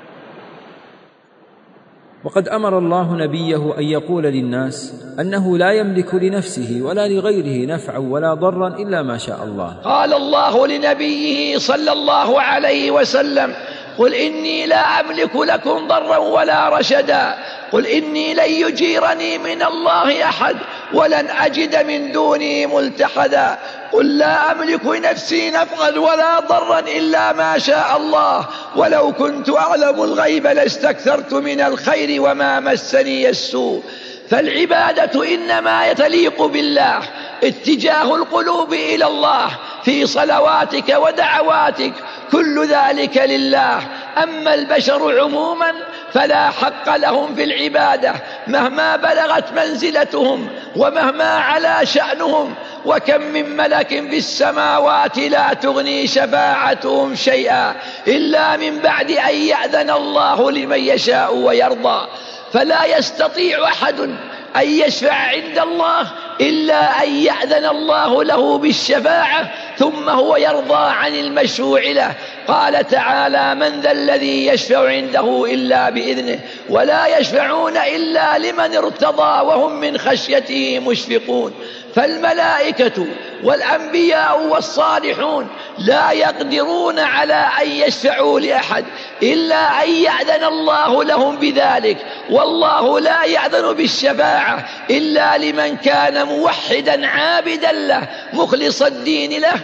وقد أمر الله نبيه أن يقول للناس أنه لا يملك لنفسه ولا لغيره نفعا ولا ضرا إلا ما شاء الله.
قال الله لنبيه صلى الله عليه وسلم: قل إني لا أملك لكم ضرا ولا رشدا، قل إني لن يجيرني من الله أحد ولن أجد من دونه ملتحدا، قل لا أملك لنفسي نفعا ولا ضرا إلا ما شاء الله، ولو كنت أعلم الغيب لاستكثرت من الخير وما مسني السوء. فالعبادة إنما تليق بالله، اتجاه القلوب إلى الله في صلواتك ودعواتك، كل ذلك لله. أما البشر عموما فلا حق لهم في العبادة مهما بلغت منزلتهم ومهما علا شأنهم، وكم من ملك في السماوات لا تغني شفاعتهم شيئا إلا من بعد أن يأذن الله لمن يشاء ويرضى. فلا يستطيع أحد أن يشفع عند الله إلا أن يأذن الله له بالشفاعة ثم هو يرضى عن المشروع له. قال تعالى: من ذا الذي يشفع عنده إلا بإذنه ولا يشفعون إلا لمن ارتضى وهم من خشيته مشفقون. فالملائكة والأنبياء والصالحون لا يقدرون على أن يشفعوا لأحد إلا أن يأذن الله لهم بذلك، والله لا يأذن بالشفاعة إلا لمن كان موحدا عابدا له مخلص الدين له،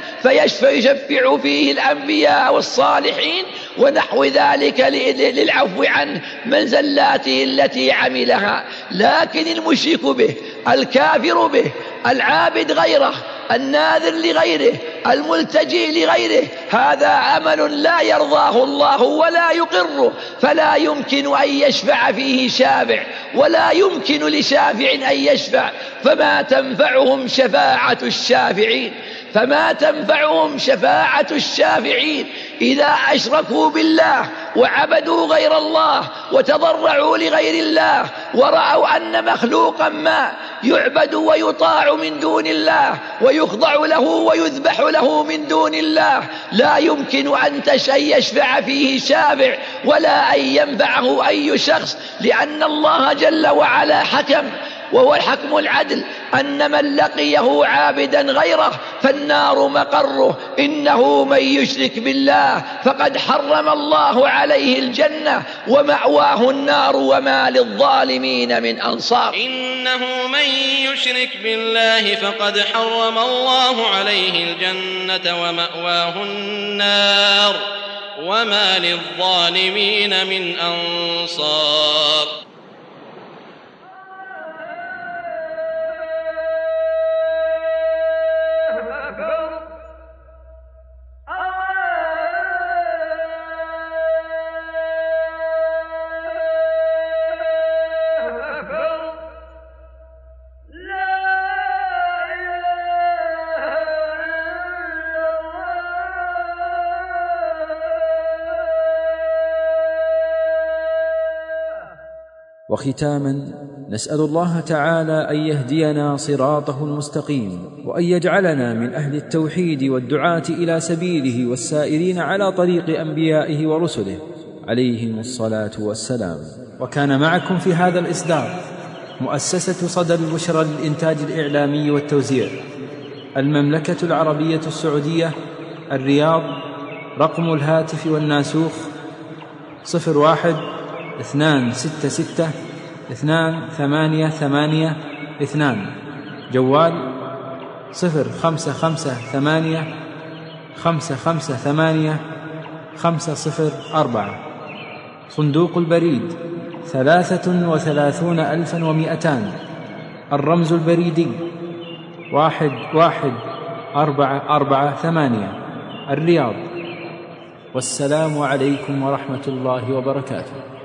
فيشفع فيه الأنبياء والصالحين ونحو ذلك للعفو عنه من زلاته التي عملها. لكن المشرك به، الكافر به، العابد غيره، الناذر لغيره، الملتجئ لغيره، هذا عمل لا يرضاه الله ولا يقره، فلا يمكن أن يشفع فيه شافع ولا يمكن لشافع أن يشفع، فما تنفعهم شفاعة الشافعين. فما تنفعهم شفاعة الشافعين إذا أشركوا بالله وعبدوا غير الله وتضرعوا لغير الله ورأوا أن مخلوقا ما يعبد ويطاع من دون الله ويخضع له ويذبح له من دون الله، لا يمكن أن يشفع فيه شافع ولا أن ينفعه أي شخص، لأن الله جل وعلا حكم وهو الحكم العدل أن من لقيه عابدا غيره فالنار مقره. إنه من يشرك بالله فقد حرم الله عليه الجنة ومأواه النار وما للظالمين من أنصار.
إنه من يشرك بالله فقد حرم الله عليه الجنة ومأواه النار وما للظالمين من أنصار.
وختاما نسأل الله تعالى أن يهدينا صراطه المستقيم، وأن يجعلنا من أهل التوحيد والدعاة إلى سبيله والسائرين على طريق أنبيائه ورسله عليهم الصلاة والسلام. وكان معكم في هذا الإصدار مؤسسة صدى البشرى للإنتاج الإعلامي والتوزيع، المملكة العربية السعودية، الرياض. رقم الهاتف والناسوخ 01-266-2882. جوال 0558-558-504. صندوق البريد 33,200. الرمز البريدي 11448. الرياض. والسلام عليكم ورحمة الله وبركاته.